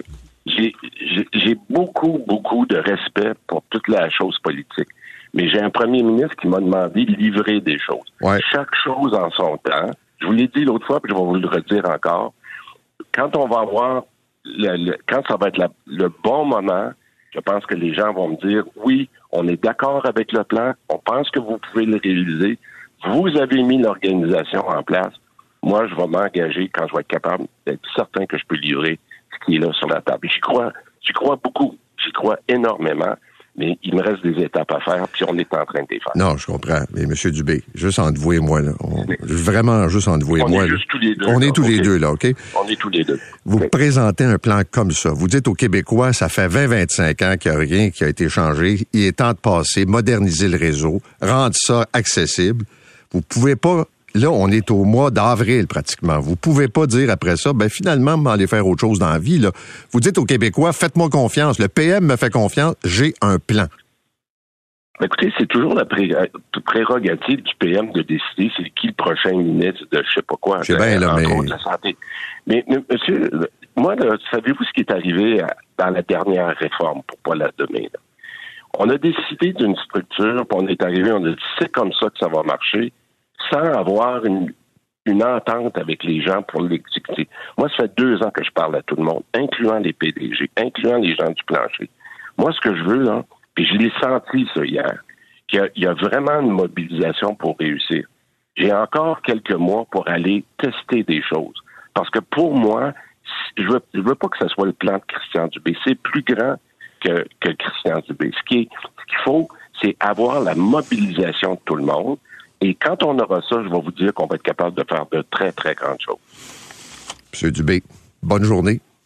j'ai beaucoup, beaucoup de respect pour toute la chose politique. Mais j'ai un premier ministre qui m'a demandé de livrer des choses. Ouais. Chaque chose en son temps. Je vous l'ai dit l'autre fois, puis je vais vous le redire encore. Quand on va avoir, quand ça va être le bon moment, je pense que les gens vont me dire, oui, on est d'accord avec le plan, on pense que vous pouvez le réaliser. Vous avez mis l'organisation en place. Moi, je vais m'engager quand je vais être capable d'être certain que je peux livrer ce qui est là sur la table. Et j'y crois beaucoup. J'y crois énormément. Mais il me reste des étapes à faire, puis on est en train de les faire. Non, je comprends. Mais M. Dubé, juste entre vous et moi, là. Vraiment juste entre vous et moi. On est juste tous les deux. On est tous les deux, là, OK? On est tous les deux. Vous présentez un plan comme ça. Vous dites aux Québécois, ça fait 20-25 ans qu'il n'y a rien qui a été changé. Il est temps de passer, moderniser le réseau, rendre ça accessible. Vous pouvez pas, là, on est au mois d'avril pratiquement. Vous pouvez pas dire après ça, ben finalement, m'aller faire autre chose dans la vie, là. Vous dites aux Québécois, faites-moi confiance. Le PM me fait confiance, j'ai un plan. Écoutez, c'est toujours la prérogative du PM de décider c'est qui le prochain ministre de je sais pas quoi. C'est bien, là, mais... de la santé. Mais monsieur, moi, là, savez-vous ce qui est arrivé dans la dernière réforme, pour pas la donner, là? On a décidé d'une structure, puis on est arrivé, on a dit c'est comme ça que ça va marcher, sans avoir une entente avec les gens pour l'exécuter. Moi, ça fait 2 ans que je parle à tout le monde, incluant les PDG, incluant les gens du plancher. Moi, ce que je veux, là, puis je l'ai senti ça hier, qu'il y a vraiment une mobilisation pour réussir. J'ai encore quelques mois pour aller tester des choses. Parce que pour moi, je veux pas que ce soit le plan de Christian Dubé. C'est plus grand que Christian Dubé. Ce qu'il faut, c'est avoir la mobilisation de tout le monde. Et quand on aura ça, je vais vous dire qu'on va être capable de faire de très, très grandes choses. M. Dubé, bonne journée.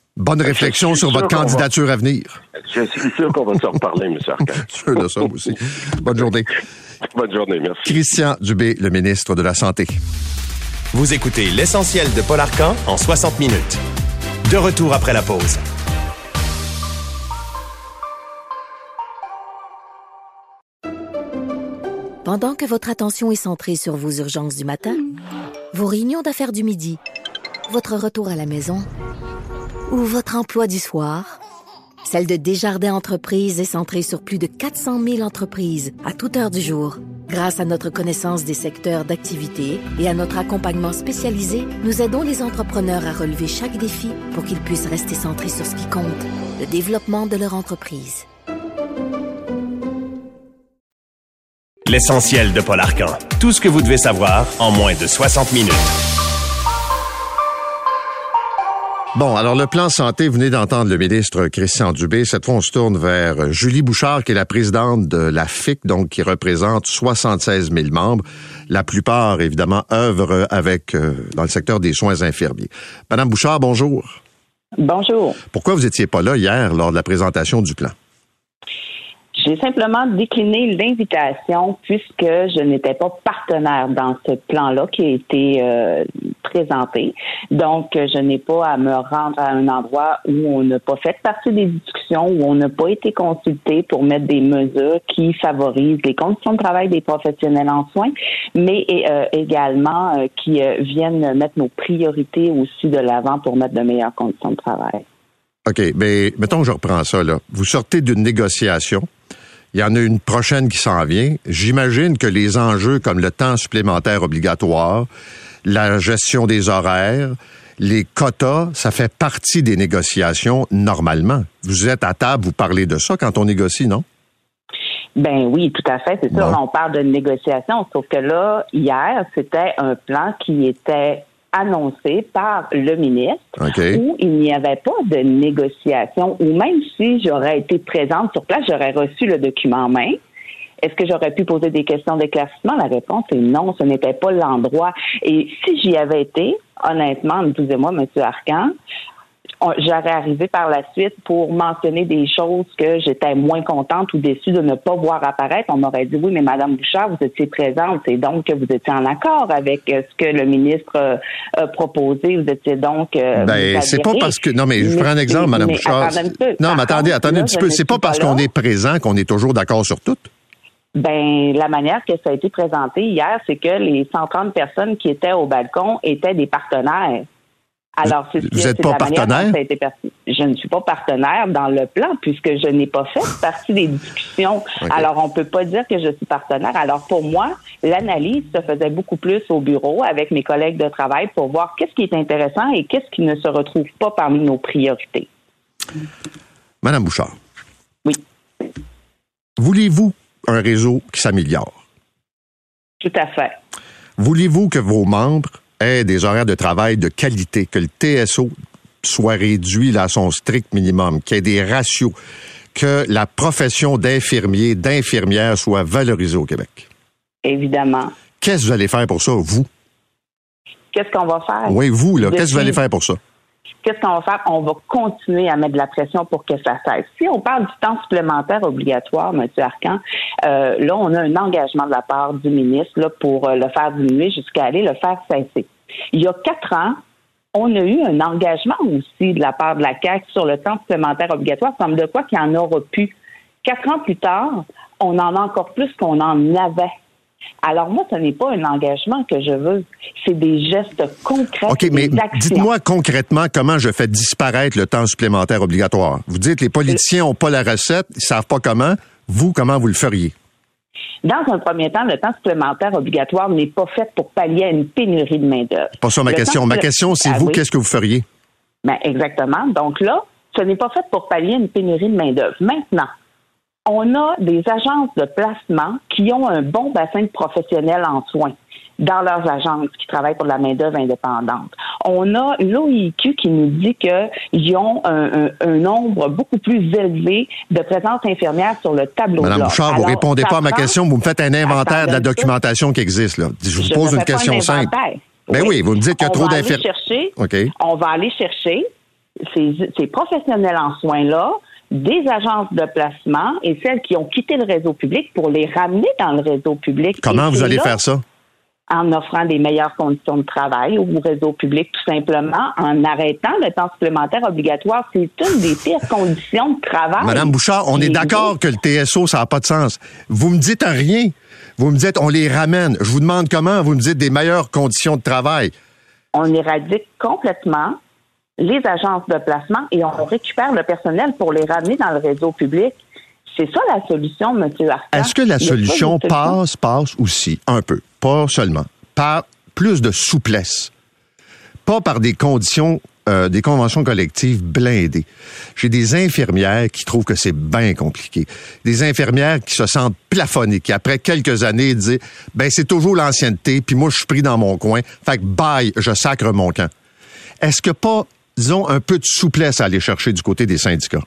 Bonne réflexion sur votre candidature à venir. Je suis sûr qu'on va s'en reparler, M. Arcan. Sûr de ça aussi. Bonne journée. Bonne journée, merci. Christian Dubé, le ministre de la Santé. Vous écoutez l'essentiel de Paul Arcan en 60 minutes. De retour après la pause. Pendant que votre attention est centrée sur vos urgences du matin, vos réunions d'affaires du midi, votre retour à la maison ou votre emploi du soir, celle de Desjardins Entreprises est centrée sur plus de 400 000 entreprises à toute heure du jour. Grâce à notre connaissance des secteurs d'activité et à notre accompagnement spécialisé, nous aidons les entrepreneurs à relever chaque défi pour qu'ils puissent rester centrés sur ce qui compte, le développement de leur entreprise. L'essentiel de Paul Arcan. Tout ce que vous devez savoir en moins de 60 minutes. Bon, alors le plan santé, vous venez d'entendre le ministre Christian Dubé. Cette fois, on se tourne vers Julie Bouchard, qui est la présidente de la FIC, donc qui représente 76 000 membres. La plupart, évidemment, œuvrent dans le secteur des soins infirmiers. Madame Bouchard, bonjour. Bonjour. Pourquoi vous étiez pas là hier lors de la présentation du plan? J'ai simplement décliné l'invitation puisque je n'étais pas partenaire dans ce plan-là qui a été présenté. Donc, je n'ai pas à me rendre à un endroit où on n'a pas fait partie des discussions, où on n'a pas été consulté pour mettre des mesures qui favorisent les conditions de travail des professionnels en soins, mais également qui viennent mettre nos priorités aussi de l'avant pour mettre de meilleures conditions de travail. OK, mais mettons que je reprends ça, là. Vous sortez d'une négociation. Il y en a une prochaine qui s'en vient. J'imagine que les enjeux comme le temps supplémentaire obligatoire, la gestion des horaires, les quotas, ça fait partie des négociations normalement. Vous êtes à table, vous parlez de ça quand on négocie, non? Ben oui, tout à fait. C'est sûr, on parle de négociation. Sauf que là, hier, c'était un plan qui était annoncé par le ministre, où il n'y avait pas de négociation, ou même si j'aurais été présente sur place, j'aurais reçu le document en main. Est-ce que j'aurais pu poser des questions d'éclaircissement? La réponse est non, ce n'était pas l'endroit. Et si j'y avais été, honnêtement, vous et moi, M. Arcan, j'aurais arrivé par la suite pour mentionner des choses que j'étais moins contente ou déçue de ne pas voir apparaître. On m'aurait dit, oui, mais Mme Bouchard, vous étiez présente, c'est donc que vous étiez en accord avec ce que le ministre a proposé. Vous étiez donc... c'est pas parce que... Non, mais je prends un exemple, Mme Bouchard. Non, mais attendez un petit peu. C'est pas parce qu'on est présent qu'on est toujours d'accord sur tout. Ben, la manière que ça a été présenté hier, c'est que les 130 personnes qui étaient au balcon étaient des partenaires. Alors, vous n'êtes pas partenaire? Je ne suis pas partenaire dans le plan puisque je n'ai pas fait partie des discussions. Okay. Alors, on ne peut pas dire que je suis partenaire. Alors, pour moi, l'analyse se faisait beaucoup plus au bureau avec mes collègues de travail pour voir qu'est-ce qui est intéressant et qu'est-ce qui ne se retrouve pas parmi nos priorités. Madame Bouchard. Oui. Voulez-vous un réseau qui s'améliore? Tout à fait. Voulez-vous que vos membres aient des horaires de travail de qualité, que le TSO soit réduit à son strict minimum, qu'il y ait des ratios, que la profession d'infirmier, d'infirmière soit valorisée au Québec? Évidemment. Qu'est-ce que vous allez faire pour ça, vous? Qu'est-ce qu'on va faire? Oui, vous, là, qu'est-ce que vous allez faire pour ça? Qu'est-ce qu'on va faire? On va continuer à mettre de la pression pour que ça cesse. Si on parle du temps supplémentaire obligatoire, M. Arcan, là, on a un engagement de la part du ministre là, pour le faire diminuer jusqu'à aller le faire cesser. Il y a 4 ans, on a eu un engagement aussi de la part de la CAQ sur le temps supplémentaire obligatoire, comme de quoi qu'il y en aura plus. 4 ans plus tard, on en a encore plus qu'on en avait. Alors moi, ce n'est pas un engagement que je veux. C'est des gestes concrets. OK, mais dites-moi concrètement comment je fais disparaître le temps supplémentaire obligatoire. Vous dites que les politiciens n'ont pas la recette, ils ne savent pas comment. Vous, comment vous le feriez? Dans un premier temps, le temps supplémentaire obligatoire n'est pas fait pour pallier à une pénurie de main-d'œuvre. Pas ça ma question. Ma question, c'est vous, qu'est-ce que vous feriez? Ben, exactement. Donc là, ce n'est pas fait pour pallier à une pénurie de main-d'œuvre. Maintenant, on a des agences de placement qui ont un bon bassin de professionnels en soins dans leurs agences qui travaillent pour la main-d'œuvre indépendante. On a l'OIQ qui nous dit qu'ils ont un nombre beaucoup plus élevé de présences infirmières sur le tableau de l'ordre. Madame Bouchard, vous ne répondez pas à ma question, vous me faites un inventaire de la documentation qui existe. Là. Je vous pose une question simple. Ben oui, vous me dites qu'il y a trop d'infirmières. On va aller chercher ces professionnels en soins-là des agences de placement et celles qui ont quitté le réseau public pour les ramener dans le réseau public. Comment vous allez faire ça? En offrant des meilleures conditions de travail au réseau public, tout simplement, en arrêtant le temps supplémentaire obligatoire. C'est une des pires conditions de travail. Madame Bouchard, on est d'accord que le TSO, ça n'a pas de sens. Vous me dites rien. Vous me dites, on les ramène. Je vous demande comment. Vous me dites des meilleures conditions de travail. On éradique complètement les agences de placement et on récupère le personnel pour les ramener dans le réseau public. C'est ça la solution, M. Arcan. Est-ce que la solution passe aussi, un peu, pas seulement, par plus de souplesse, pas par des conditions, des conventions collectives blindées. J'ai des infirmières qui trouvent que c'est bien compliqué. Des infirmières qui se sentent plafonnées, qui après quelques années disent, c'est toujours l'ancienneté, puis moi je suis pris dans mon coin, fait que bye, je sacre mon camp. Est-ce que pas, disons, un peu de souplesse à aller chercher du côté des syndicats?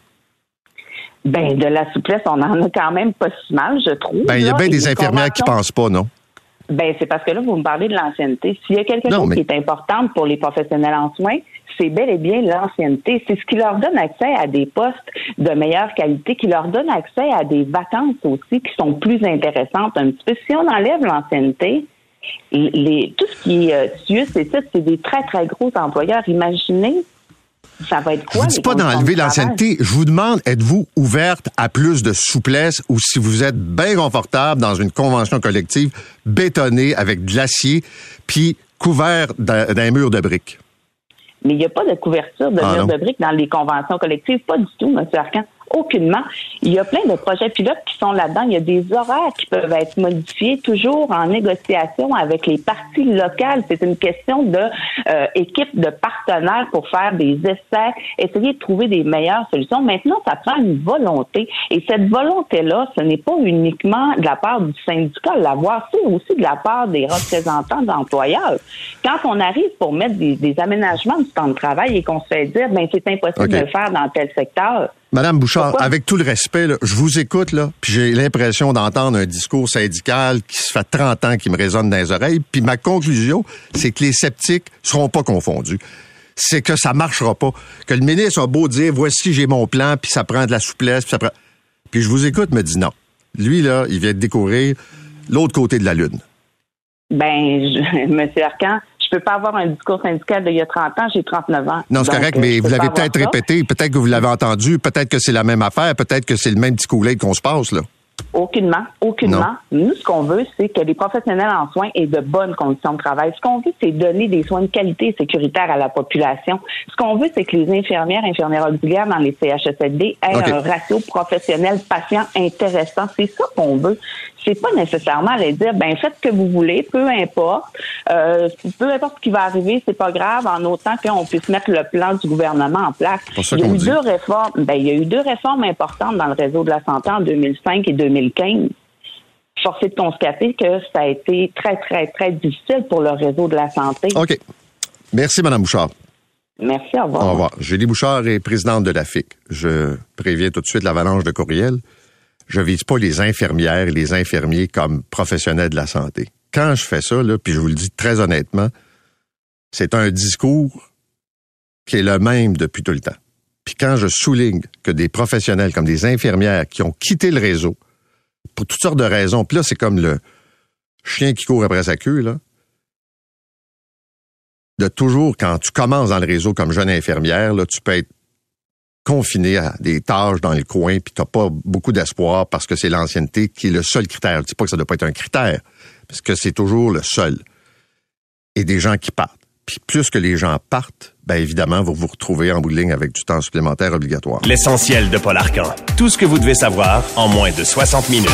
De la souplesse, on en a quand même pas si mal, je trouve. Il y a bien des infirmières qui pensent pas, non? C'est parce que là, vous me parlez de l'ancienneté. S'il y a quelque chose qui est important pour les professionnels en soins, c'est bel et bien l'ancienneté. C'est ce qui leur donne accès à des postes de meilleure qualité, qui leur donne accès à des vacances aussi qui sont plus intéressantes un petit peu. Si on enlève l'ancienneté, tout ce qui est CIUS et ça, c'est des très, très gros employeurs. Imaginez, ça va être quoi? Je ne dis pas d'enlever l'ancienneté. Je vous demande, êtes-vous ouverte à plus de souplesse ou si vous êtes bien confortable dans une convention collective bétonnée avec de l'acier puis couvert d'un mur de briques? Mais il n'y a pas de couverture de mur de briques dans les conventions collectives. Pas du tout, M. Arcan. Aucunement. Il y a plein de projets pilotes qui sont là-dedans. Il y a des horaires qui peuvent être modifiés, toujours en négociation avec les parties locales. C'est une question de équipe de partenaires pour faire des essais, essayer de trouver des meilleures solutions. Maintenant, ça prend une volonté. Et cette volonté-là, ce n'est pas uniquement de la part du syndicat. L'avoir, c'est aussi de la part des représentants d'employeurs. Quand on arrive pour mettre des aménagements du temps de travail et qu'on se fait dire, c'est impossible de le faire dans tel secteur. Madame Bouchard, avec tout le respect, là, je vous écoute, là, puis j'ai l'impression d'entendre un discours syndical qui se fait 30 ans qui me résonne dans les oreilles, puis ma conclusion, c'est que les sceptiques seront pas confondus. C'est que ça marchera pas. Que le ministre a beau dire, voici, j'ai mon plan, puis ça prend de la souplesse, puis je vous écoute, me dit non. Lui, là, il vient de découvrir l'autre côté de la Lune. M. Arcan, je peux pas avoir un discours syndical d'il y a 30 ans, j'ai 39 ans. Non, c'est correct, mais vous l'avez peut-être répété, peut-être que vous l'avez entendu, peut-être que c'est la même affaire, peut-être que c'est le même petit Kool-Aid qu'on se passe, là. Aucunement. Non. Nous, ce qu'on veut, c'est que les professionnels en soins aient de bonnes conditions de travail. Ce qu'on veut, c'est donner des soins de qualité et sécuritaires à la population. Ce qu'on veut, c'est que les infirmières auxiliaires dans les CHSLD aient un ratio professionnel-patient intéressant. C'est ça qu'on veut. C'est pas nécessairement aller dire, faites ce que vous voulez, peu importe ce qui va arriver, c'est pas grave, en autant qu'on puisse mettre le plan du gouvernement en place. Il y a eu deux réformes. Il y a eu deux réformes importantes dans le réseau de la santé en 2005 et 2015. Force est de constater que ça a été très, très, très difficile pour le réseau de la santé. OK. Merci, Mme Bouchard. Merci, au revoir. Au revoir. Julie Bouchard est présidente de la FIC. Je préviens tout de suite l'avalanche de courriel. Je vise pas les infirmières et les infirmiers comme professionnels de la santé. Quand je fais ça, là, puis je vous le dis très honnêtement, c'est un discours qui est le même depuis tout le temps. Puis quand je souligne que des professionnels comme des infirmières qui ont quitté le réseau pour toutes sortes de raisons, puis là, c'est comme le chien qui court après sa queue, là, de toujours, quand tu commences dans le réseau comme jeune infirmière, là, tu peux être confiné à des tâches dans le coin, puis t'as pas beaucoup d'espoir parce que c'est l'ancienneté qui est le seul critère. Je dis pas que ça doit pas être un critère, parce que c'est toujours le seul. Et des gens qui partent. Puis plus que les gens partent, évidemment, vous vous retrouvez en bout de ligne avec du temps supplémentaire obligatoire. L'essentiel de Paul Arcan. Tout ce que vous devez savoir en moins de 60 minutes.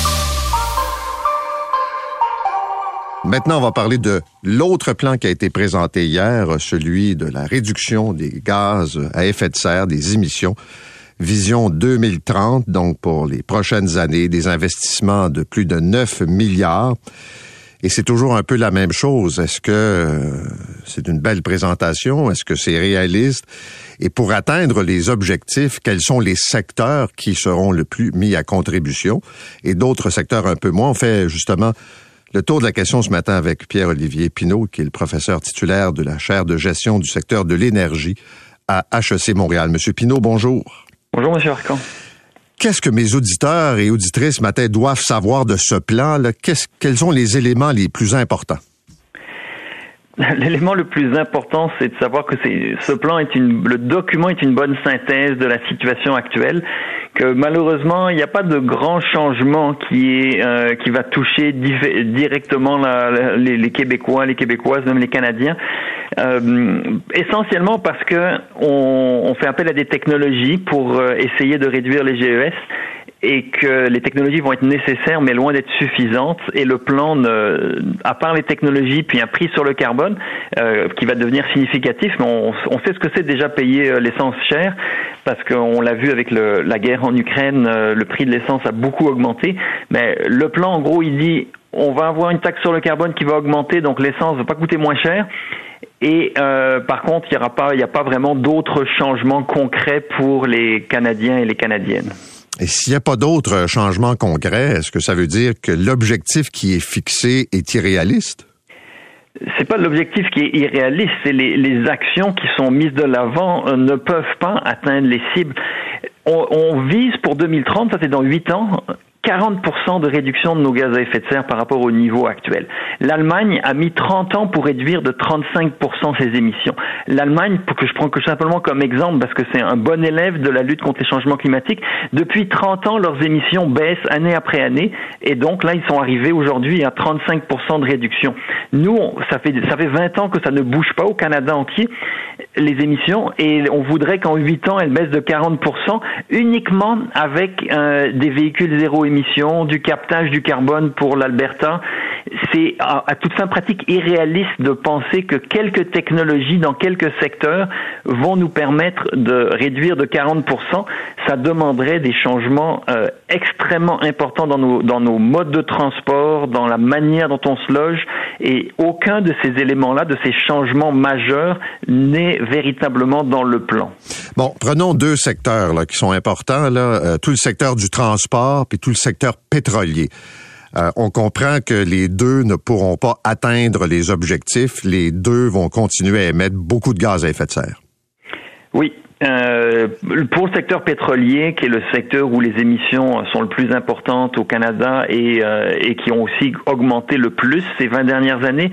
Maintenant, on va parler de l'autre plan qui a été présenté hier, celui de la réduction des gaz à effet de serre, des émissions. Vision 2030, donc pour les prochaines années, des investissements de plus de 9 milliards. Et c'est toujours un peu la même chose. Est-ce que c'est une belle présentation? Est-ce que c'est réaliste? Et pour atteindre les objectifs, quels sont les secteurs qui seront le plus mis à contribution? Et d'autres secteurs un peu moins. On fait justement le tour de la question ce matin avec Pierre-Olivier Pinault, qui est le professeur titulaire de la chaire de gestion du secteur de l'énergie à HEC Montréal. Monsieur Pinault, bonjour. Bonjour, Monsieur Arcan. Qu'est-ce que mes auditeurs et auditrices ce matin doivent savoir de ce plan-là? Quels sont les éléments les plus importants? L'élément le plus important, c'est de savoir que ce plan le document est une bonne synthèse de la situation actuelle, que malheureusement, il n'y a pas de grand changement qui va toucher directement les Québécois, les Québécoises, même les Canadiens. Essentiellement parce que on fait appel à des technologies pour essayer de réduire les GES. Et que les technologies vont être nécessaires, mais loin d'être suffisantes. Et le plan, à part les technologies, puis un prix sur le carbone, qui va devenir significatif, mais on sait ce que c'est déjà payer l'essence chère, parce qu'on l'a vu avec la guerre en Ukraine, le prix de l'essence a beaucoup augmenté. Mais le plan, en gros, il dit, on va avoir une taxe sur le carbone qui va augmenter, donc l'essence va pas coûter moins cher. Et par contre, il y a pas vraiment d'autres changements concrets pour les Canadiens et les Canadiennes. Et s'il n'y a pas d'autres changements concrets, est-ce que ça veut dire que l'objectif qui est fixé est irréaliste? C'est pas l'objectif qui est irréaliste, c'est les actions qui sont mises de l'avant ne peuvent pas atteindre les cibles. On vise pour 2030, ça c'est dans 8 ans, 40% de réduction de nos gaz à effet de serre par rapport au niveau actuel. L'Allemagne a mis 30 ans pour réduire de 35% ses émissions. L'Allemagne, que je prends que simplement comme exemple, parce que c'est un bon élève de la lutte contre les changements climatiques, depuis 30 ans, leurs émissions baissent année après année, et donc là, ils sont arrivés aujourd'hui à 35% de réduction. Nous, ça fait 20 ans que ça ne bouge pas au Canada entier, les émissions, et on voudrait qu'en 8 ans, elles baissent de 40%, uniquement avec des véhicules zéro émission, du captage du carbone pour l'Alberta. C'est à toute fin pratique irréaliste de penser que quelques technologies dans quelques secteurs vont nous permettre de réduire de 40%. Ça demanderait des changements extrêmement importants dans nos modes de transport, dans la manière dont on se loge, et aucun de ces éléments-là, de ces changements majeurs, n'est véritablement dans le plan. Bon, prenons 2 secteurs là, qui sont importants, là, tout le secteur du transport puis tout le secteur pétrolier. On comprend que les 2 ne pourront pas atteindre les objectifs. Les 2 vont continuer à émettre beaucoup de gaz à effet de serre. Oui. Pour le secteur pétrolier, qui est le secteur où les émissions sont le plus importantes au Canada et qui ont aussi augmenté le plus ces 20 dernières années,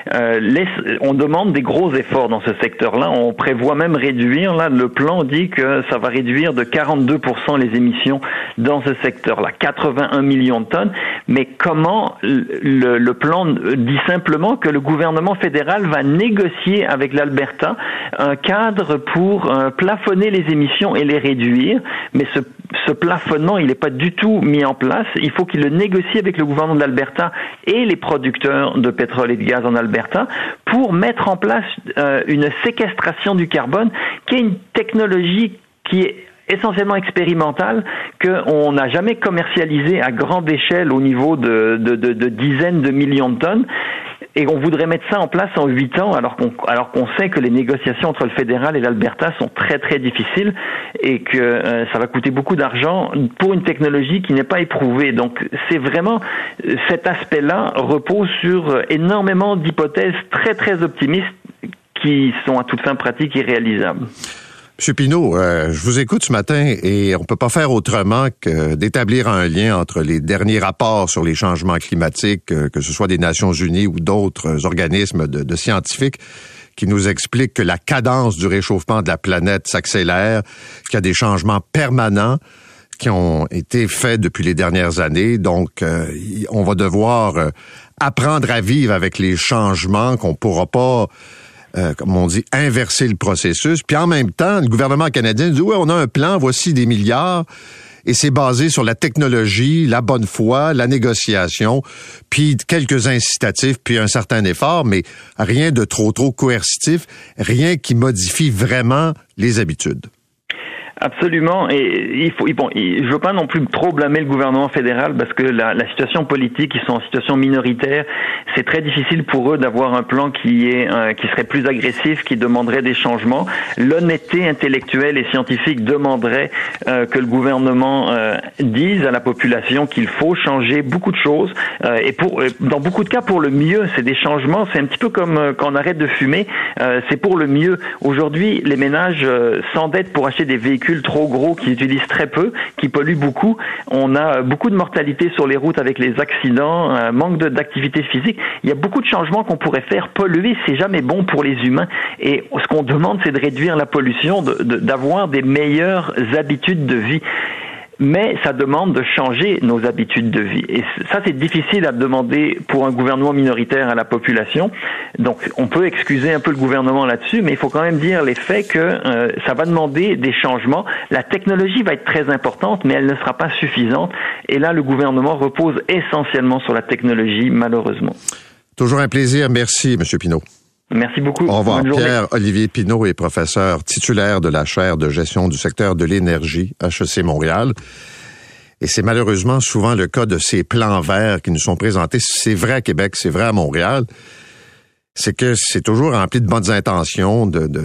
on demande des gros efforts dans ce secteur-là. On prévoit même réduire, là, le plan dit que ça va réduire de 42% les émissions dans ce secteur-là, 81 millions de tonnes. Mais comment le plan dit simplement que le gouvernement fédéral va négocier avec l'Alberta un cadre pour plafonner les émissions et les réduire, mais ce plafonnement, il n'est pas du tout mis en place. Il faut qu'il le négocie avec le gouvernement de l'Alberta et les producteurs de pétrole et de gaz en Alberta pour mettre en place une séquestration du carbone, qui est une technologie qui est essentiellement expérimentale, qu'on n'a jamais commercialisée à grande échelle au niveau de dizaines de millions de tonnes. Et on voudrait mettre ça en place en 8 ans, alors qu'on sait que les négociations entre le fédéral et l'Alberta sont très très difficiles et que ça va coûter beaucoup d'argent pour une technologie qui n'est pas éprouvée. Donc c'est vraiment, cet aspect-là repose sur énormément d'hypothèses très très optimistes qui sont à toute fin pratique irréalisables. Monsieur Pinault, je vous écoute ce matin et on peut pas faire autrement que d'établir un lien entre les derniers rapports sur les changements climatiques, que ce soit des Nations Unies ou d'autres organismes de scientifiques, qui nous expliquent que la cadence du réchauffement de la planète s'accélère, qu'il y a des changements permanents qui ont été faits depuis les dernières années. Donc, on va devoir apprendre à vivre avec les changements, qu'on pourra pas... comme on dit, inverser le processus. Puis en même temps, le gouvernement canadien dit, ouais, on a un plan, voici des milliards, et c'est basé sur la technologie, la bonne foi, la négociation, puis quelques incitatifs, puis un certain effort, mais rien de trop coercitif, rien qui modifie vraiment les habitudes. Absolument, et je veux pas non plus trop blâmer le gouvernement fédéral parce que la situation politique, ils sont en situation minoritaire, c'est très difficile pour eux d'avoir un plan qui serait plus agressif, qui demanderait des changements. L'honnêteté intellectuelle et scientifique demanderait que le gouvernement dise à la population qu'il faut changer beaucoup de choses, et dans beaucoup de cas pour le mieux. C'est des changements, c'est un petit peu comme quand on arrête de fumer, c'est pour le mieux. Aujourd'hui, les ménages s'endettent pour acheter des véhicules trop gros qui utilisent très peu, qui polluent beaucoup. On a beaucoup de mortalité sur les routes avec les accidents, manque d'activité physique. Il y a beaucoup de changements qu'on pourrait faire. Polluer, c'est jamais bon pour les humains. Et ce qu'on demande, c'est de réduire la pollution, d'avoir des meilleures habitudes de vie. Mais ça demande de changer nos habitudes de vie. Et ça, c'est difficile à demander pour un gouvernement minoritaire à la population. Donc, on peut excuser un peu le gouvernement là-dessus, mais il faut quand même dire les faits que ça va demander des changements. La technologie va être très importante, mais elle ne sera pas suffisante. Et là, le gouvernement repose essentiellement sur la technologie, malheureusement. Toujours un plaisir. Merci, M. Pinault. Merci beaucoup. Au revoir. Pierre-Olivier Pinault est professeur titulaire de la chaire de gestion du secteur de l'énergie HEC Montréal. Et c'est malheureusement souvent le cas de ces plans verts qui nous sont présentés. C'est vrai à Québec, c'est vrai à Montréal. C'est que c'est toujours rempli de bonnes intentions,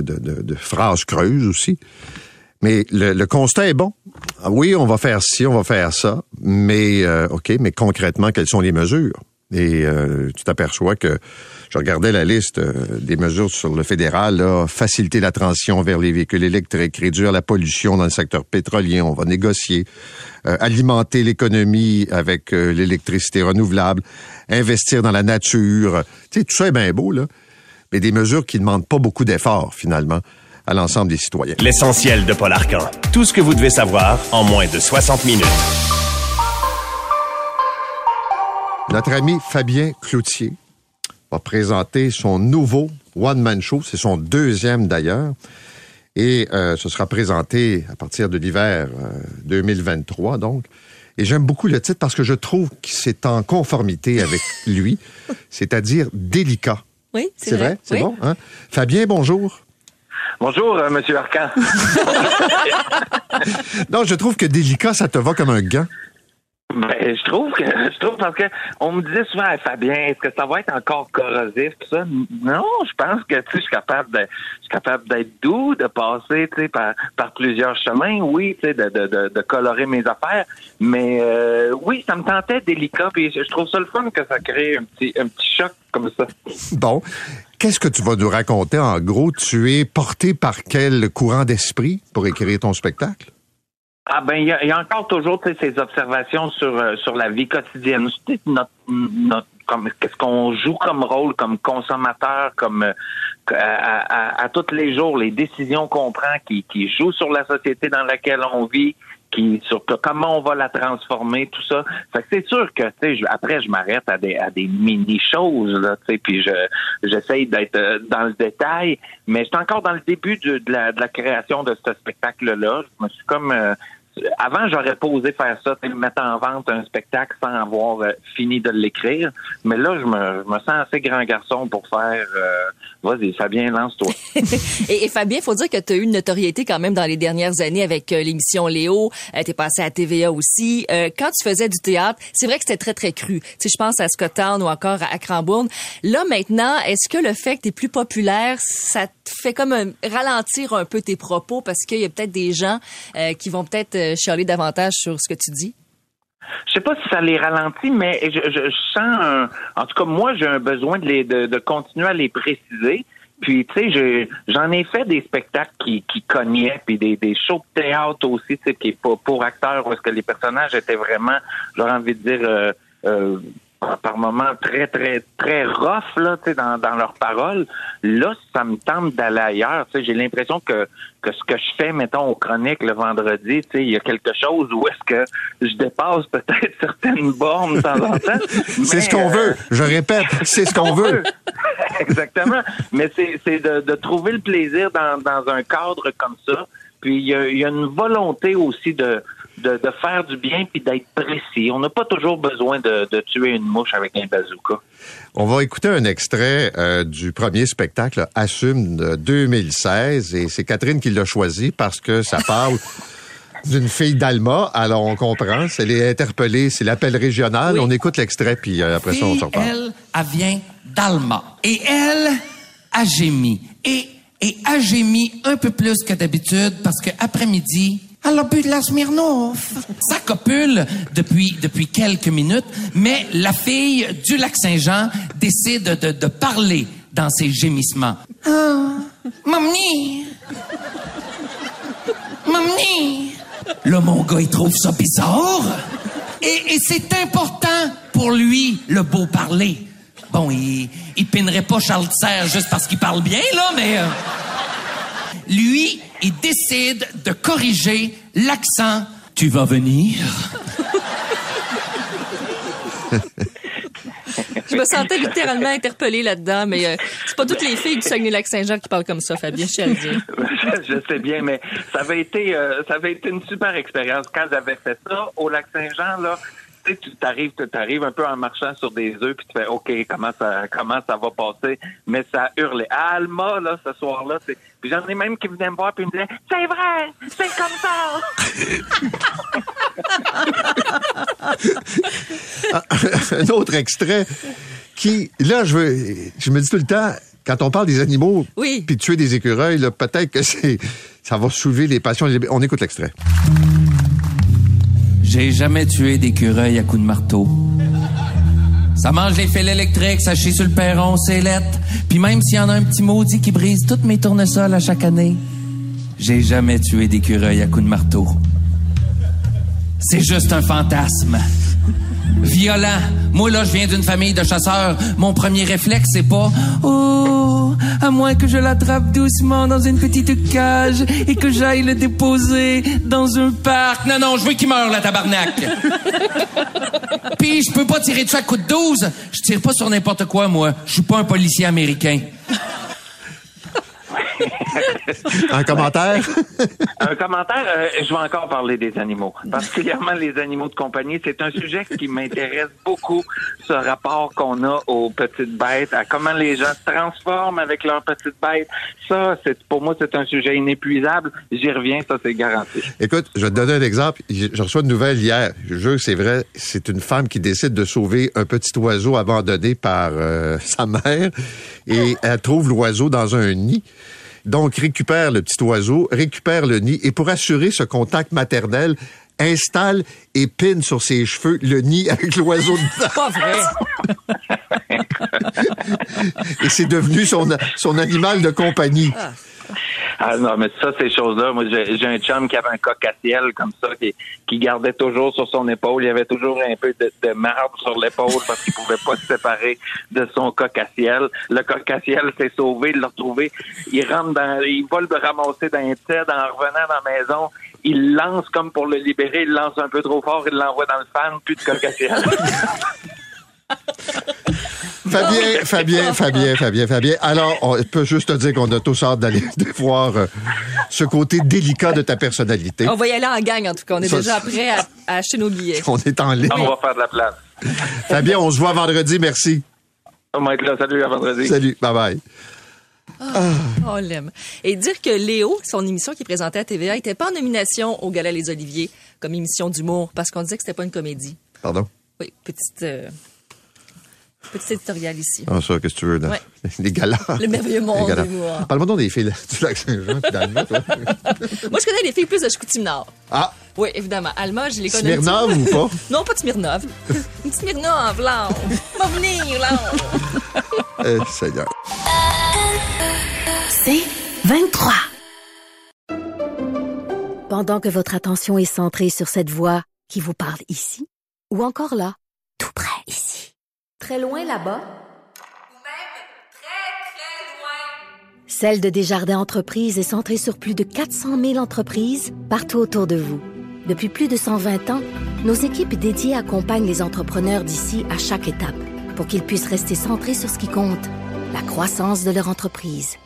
de phrases creuses aussi. Mais le constat est bon. Oui, on va faire ci, on va faire ça. Mais, OK, mais concrètement, quelles sont les mesures? Et tu t'aperçois que je regardais la liste des mesures sur le fédéral, là, faciliter la transition vers les véhicules électriques, réduire la pollution dans le secteur pétrolier, on va négocier, alimenter l'économie avec l'électricité renouvelable, investir dans la nature. Tu sais, tout ça est bien beau, là, mais des mesures qui ne demandent pas beaucoup d'efforts, finalement, à l'ensemble des citoyens. L'essentiel de Paul Arcan. Tout ce que vous devez savoir en moins de 60 minutes. Notre ami Fabien Cloutier va présenter son nouveau one-man show. C'est son deuxième d'ailleurs. Et ce sera présenté à partir de l'hiver 2023, donc. Et j'aime beaucoup le titre parce que je trouve que c'est en conformité avec lui, c'est-à-dire délicat. Oui, c'est vrai. C'est oui. bon, hein? Fabien, bonjour. Bonjour, Monsieur Arcan. Non, je trouve que délicat, ça te va comme un gant. Ben, je trouve parce que on me disait souvent, Fabien, est-ce que ça va être encore corrosif, tout ça? Non, je pense que je suis capable d'être doux, de passer, tu sais, par plusieurs chemins, oui, tu sais, de colorer mes affaires. Mais oui, ça me tentait délicat, puis je trouve ça le fun que ça crée un petit choc comme ça. Bon. Qu'est-ce que tu vas nous raconter? En gros, tu es porté par quel courant d'esprit pour écrire ton spectacle? Ah ben il y a encore toujours ces observations sur la vie quotidienne. C'est comme qu'est-ce qu'on joue comme rôle comme consommateur, comme à tous les jours, les décisions qu'on prend qui jouent sur la société dans laquelle on vit, sur comment on va la transformer, tout ça. Fait que c'est sûr que après je m'arrête à des mini choses là, tu sais, puis j'essaye d'être dans le détail, mais j'étais encore dans le début de la création de ce spectacle là. Je me suis comme avant, j'aurais pas osé faire ça, mettre en vente un spectacle sans avoir fini de l'écrire. Mais là, je me sens assez grand garçon pour faire... vas-y, Fabien, lance-toi. et Fabien, faut dire que tu as eu une notoriété quand même dans les dernières années avec l'émission Léo. T'es passé à TVA aussi. Quand tu faisais du théâtre, c'est vrai que c'était très, très cru. Tu sais, je pense à Scottown ou encore à Cranbourne. Là, maintenant, est-ce que le fait que t'es plus populaire, ça te fait comme ralentir un peu tes propos parce qu'il y a peut-être des gens qui vont peut-être chialer davantage sur ce que tu dis? Je sais pas si ça les ralentit, mais je sens en tout cas, moi, j'ai un besoin de continuer à les préciser. Puis, tu sais, j'en ai fait des spectacles qui cognaient, puis des shows de théâtre aussi, tu sais, qui est pour acteurs, où est-ce que les personnages étaient vraiment, j'aurais envie de dire, par moments très, très, très rough, là, tu sais, dans leurs paroles. Là, ça me tente d'aller ailleurs. Tu sais, j'ai l'impression que ce que je fais, mettons, aux chroniques le vendredi, tu sais, il y a quelque chose où est-ce que je dépasse peut-être certaines bornes de temps en temps. C'est ce qu'on veut. Je répète, c'est ce qu'on veut. Exactement. Mais c'est de trouver le plaisir dans un cadre comme ça. Puis il y a une volonté aussi de de faire du bien puis d'être précis. On n'a pas toujours besoin de tuer une mouche avec un bazooka. On va écouter un extrait du premier spectacle Assume de 2016 et c'est Catherine qui l'a choisi parce que ça parle d'une fille d'Alma. Alors on comprend, elle est interpellée, c'est l'appel régional. Oui. On écoute l'extrait puis après ça on s'en reparle. Elle vient d'Alma et elle a gémi et a gémi un peu plus que d'habitude parce que après-midi elle a bu de la Smirnoff. Ça copule depuis quelques minutes, mais la fille du Lac-Saint-Jean décide de parler dans ses gémissements. Ah, mamie! Mamie! Là, mon gars, il trouve ça bizarre. Et c'est important pour lui, le beau parler. Bon, il pinerait pas Charles Serre juste parce qu'il parle bien, là, mais... Lui, il décide de corriger l'accent. Tu vas venir? Je me sentais littéralement interpellée là-dedans, mais c'est pas toutes les filles du Saguenay-Lac-Saint-Jean qui parlent comme ça, Fabien, je tiens à le dire. Je sais bien, mais ça avait été une super expérience. Quand j'avais fait ça au Lac-Saint-Jean, là, tu t'arrives un peu en marchant sur des œufs puis tu fais OK, comment ça va passer, mais ça hurlait. À Alma, là, ce soir-là, puis j'en ai même qui venaient me voir puis me disaient c'est vrai, c'est comme ça. Un autre extrait qui, là, je me dis tout le temps, quand on parle des animaux oui. puis tuer des écureuils, là, peut-être que ça va soulever les passions. On écoute l'extrait. J'ai jamais tué d'écureuil à coups de marteau. Ça mange les fils électriques, ça chie sur le perron, c'est lettre. Puis même s'il y en a un petit maudit qui brise toutes mes tournesols à chaque année, j'ai jamais tué d'écureuil à coups de marteau. C'est juste un fantasme. Violent. Moi, là, je viens d'une famille de chasseurs. Mon premier réflexe, c'est pas « Oh, à moins que je l'attrape doucement dans une petite cage et que j'aille le déposer dans un parc. » Non, je veux qu'il meure, la tabarnak. Puis, je peux pas tirer dessus à coup de 12. Je tire pas sur n'importe quoi, moi. Je suis pas un policier américain. Un commentaire? Un commentaire, je vais encore parler des animaux. Particulièrement les animaux de compagnie. C'est un sujet qui m'intéresse beaucoup, ce rapport qu'on a aux petites bêtes, à comment les gens se transforment avec leurs petites bêtes. Ça, pour moi, c'est un sujet inépuisable. J'y reviens, ça, c'est garanti. Écoute, je vais te donner un exemple. Je reçois une nouvelle hier. Je jure que c'est vrai. C'est une femme qui décide de sauver un petit oiseau abandonné par sa mère et elle trouve l'oiseau dans un nid. Donc, récupère le petit oiseau, récupère le nid et pour assurer ce contact maternel, installe et pine sur ses cheveux le nid avec l'oiseau dedans. Pas vrai! Et c'est devenu son animal de compagnie. Ah non, mais ça, ces choses-là, moi, j'ai un chum qui avait un coq-à-ciel comme ça, qui gardait toujours sur son épaule. Il y avait toujours un peu de marbre sur l'épaule parce qu'il pouvait pas se séparer de son coq-à-ciel. Le coq-à-ciel s'est sauvé, il l'a retrouvé. Il va le ramasser dans un TED en revenant dans la maison. Il lance comme pour le libérer, il lance un peu trop fort, il l'envoie dans le fan, plus de coq-à-ciel. Fabien. Alors, on peut juste te dire qu'on a tous hâte d'aller voir ce côté délicat de ta personnalité. On va y aller en gang, en tout cas. On est déjà prêts à acheter nos billets. On est en ligne. On va faire de la place. Fabien, on se voit vendredi. Merci. On va être là. Salut, à vendredi. Salut. Bye-bye. On l'aime. Et dire que Léo, son émission qu'il présentait à TVA, n'était pas en nomination au Gala Les Oliviers comme émission d'humour parce qu'on disait que c'était pas une comédie. Pardon? Oui, petit éditorial ici. Ah, ça, qu'est-ce que tu veux? Ouais. Les galas. Le merveilleux monde de l'humour. Parle-moi donc des filles du Lac-Saint-Jean, finalement, toi. Moi, je connais les filles plus de Chicoutimi-Nord. Ah! Oui, évidemment. Alma, je les connais. Smirnov ou pas? Non, pas de Smirnov. Une Smirnov, là. Va venir, là. Seigneur. C'est 23. Pendant que votre attention est centrée sur cette voix qui vous parle ici, ou encore là, tout près ici, très loin là-bas, ou même très, très loin. Celle de Desjardins Entreprises est centrée sur plus de 400 000 entreprises partout autour de vous. Depuis plus de 120 ans, nos équipes dédiées accompagnent les entrepreneurs d'ici à chaque étape pour qu'ils puissent rester centrés sur ce qui compte, la croissance de leur entreprise.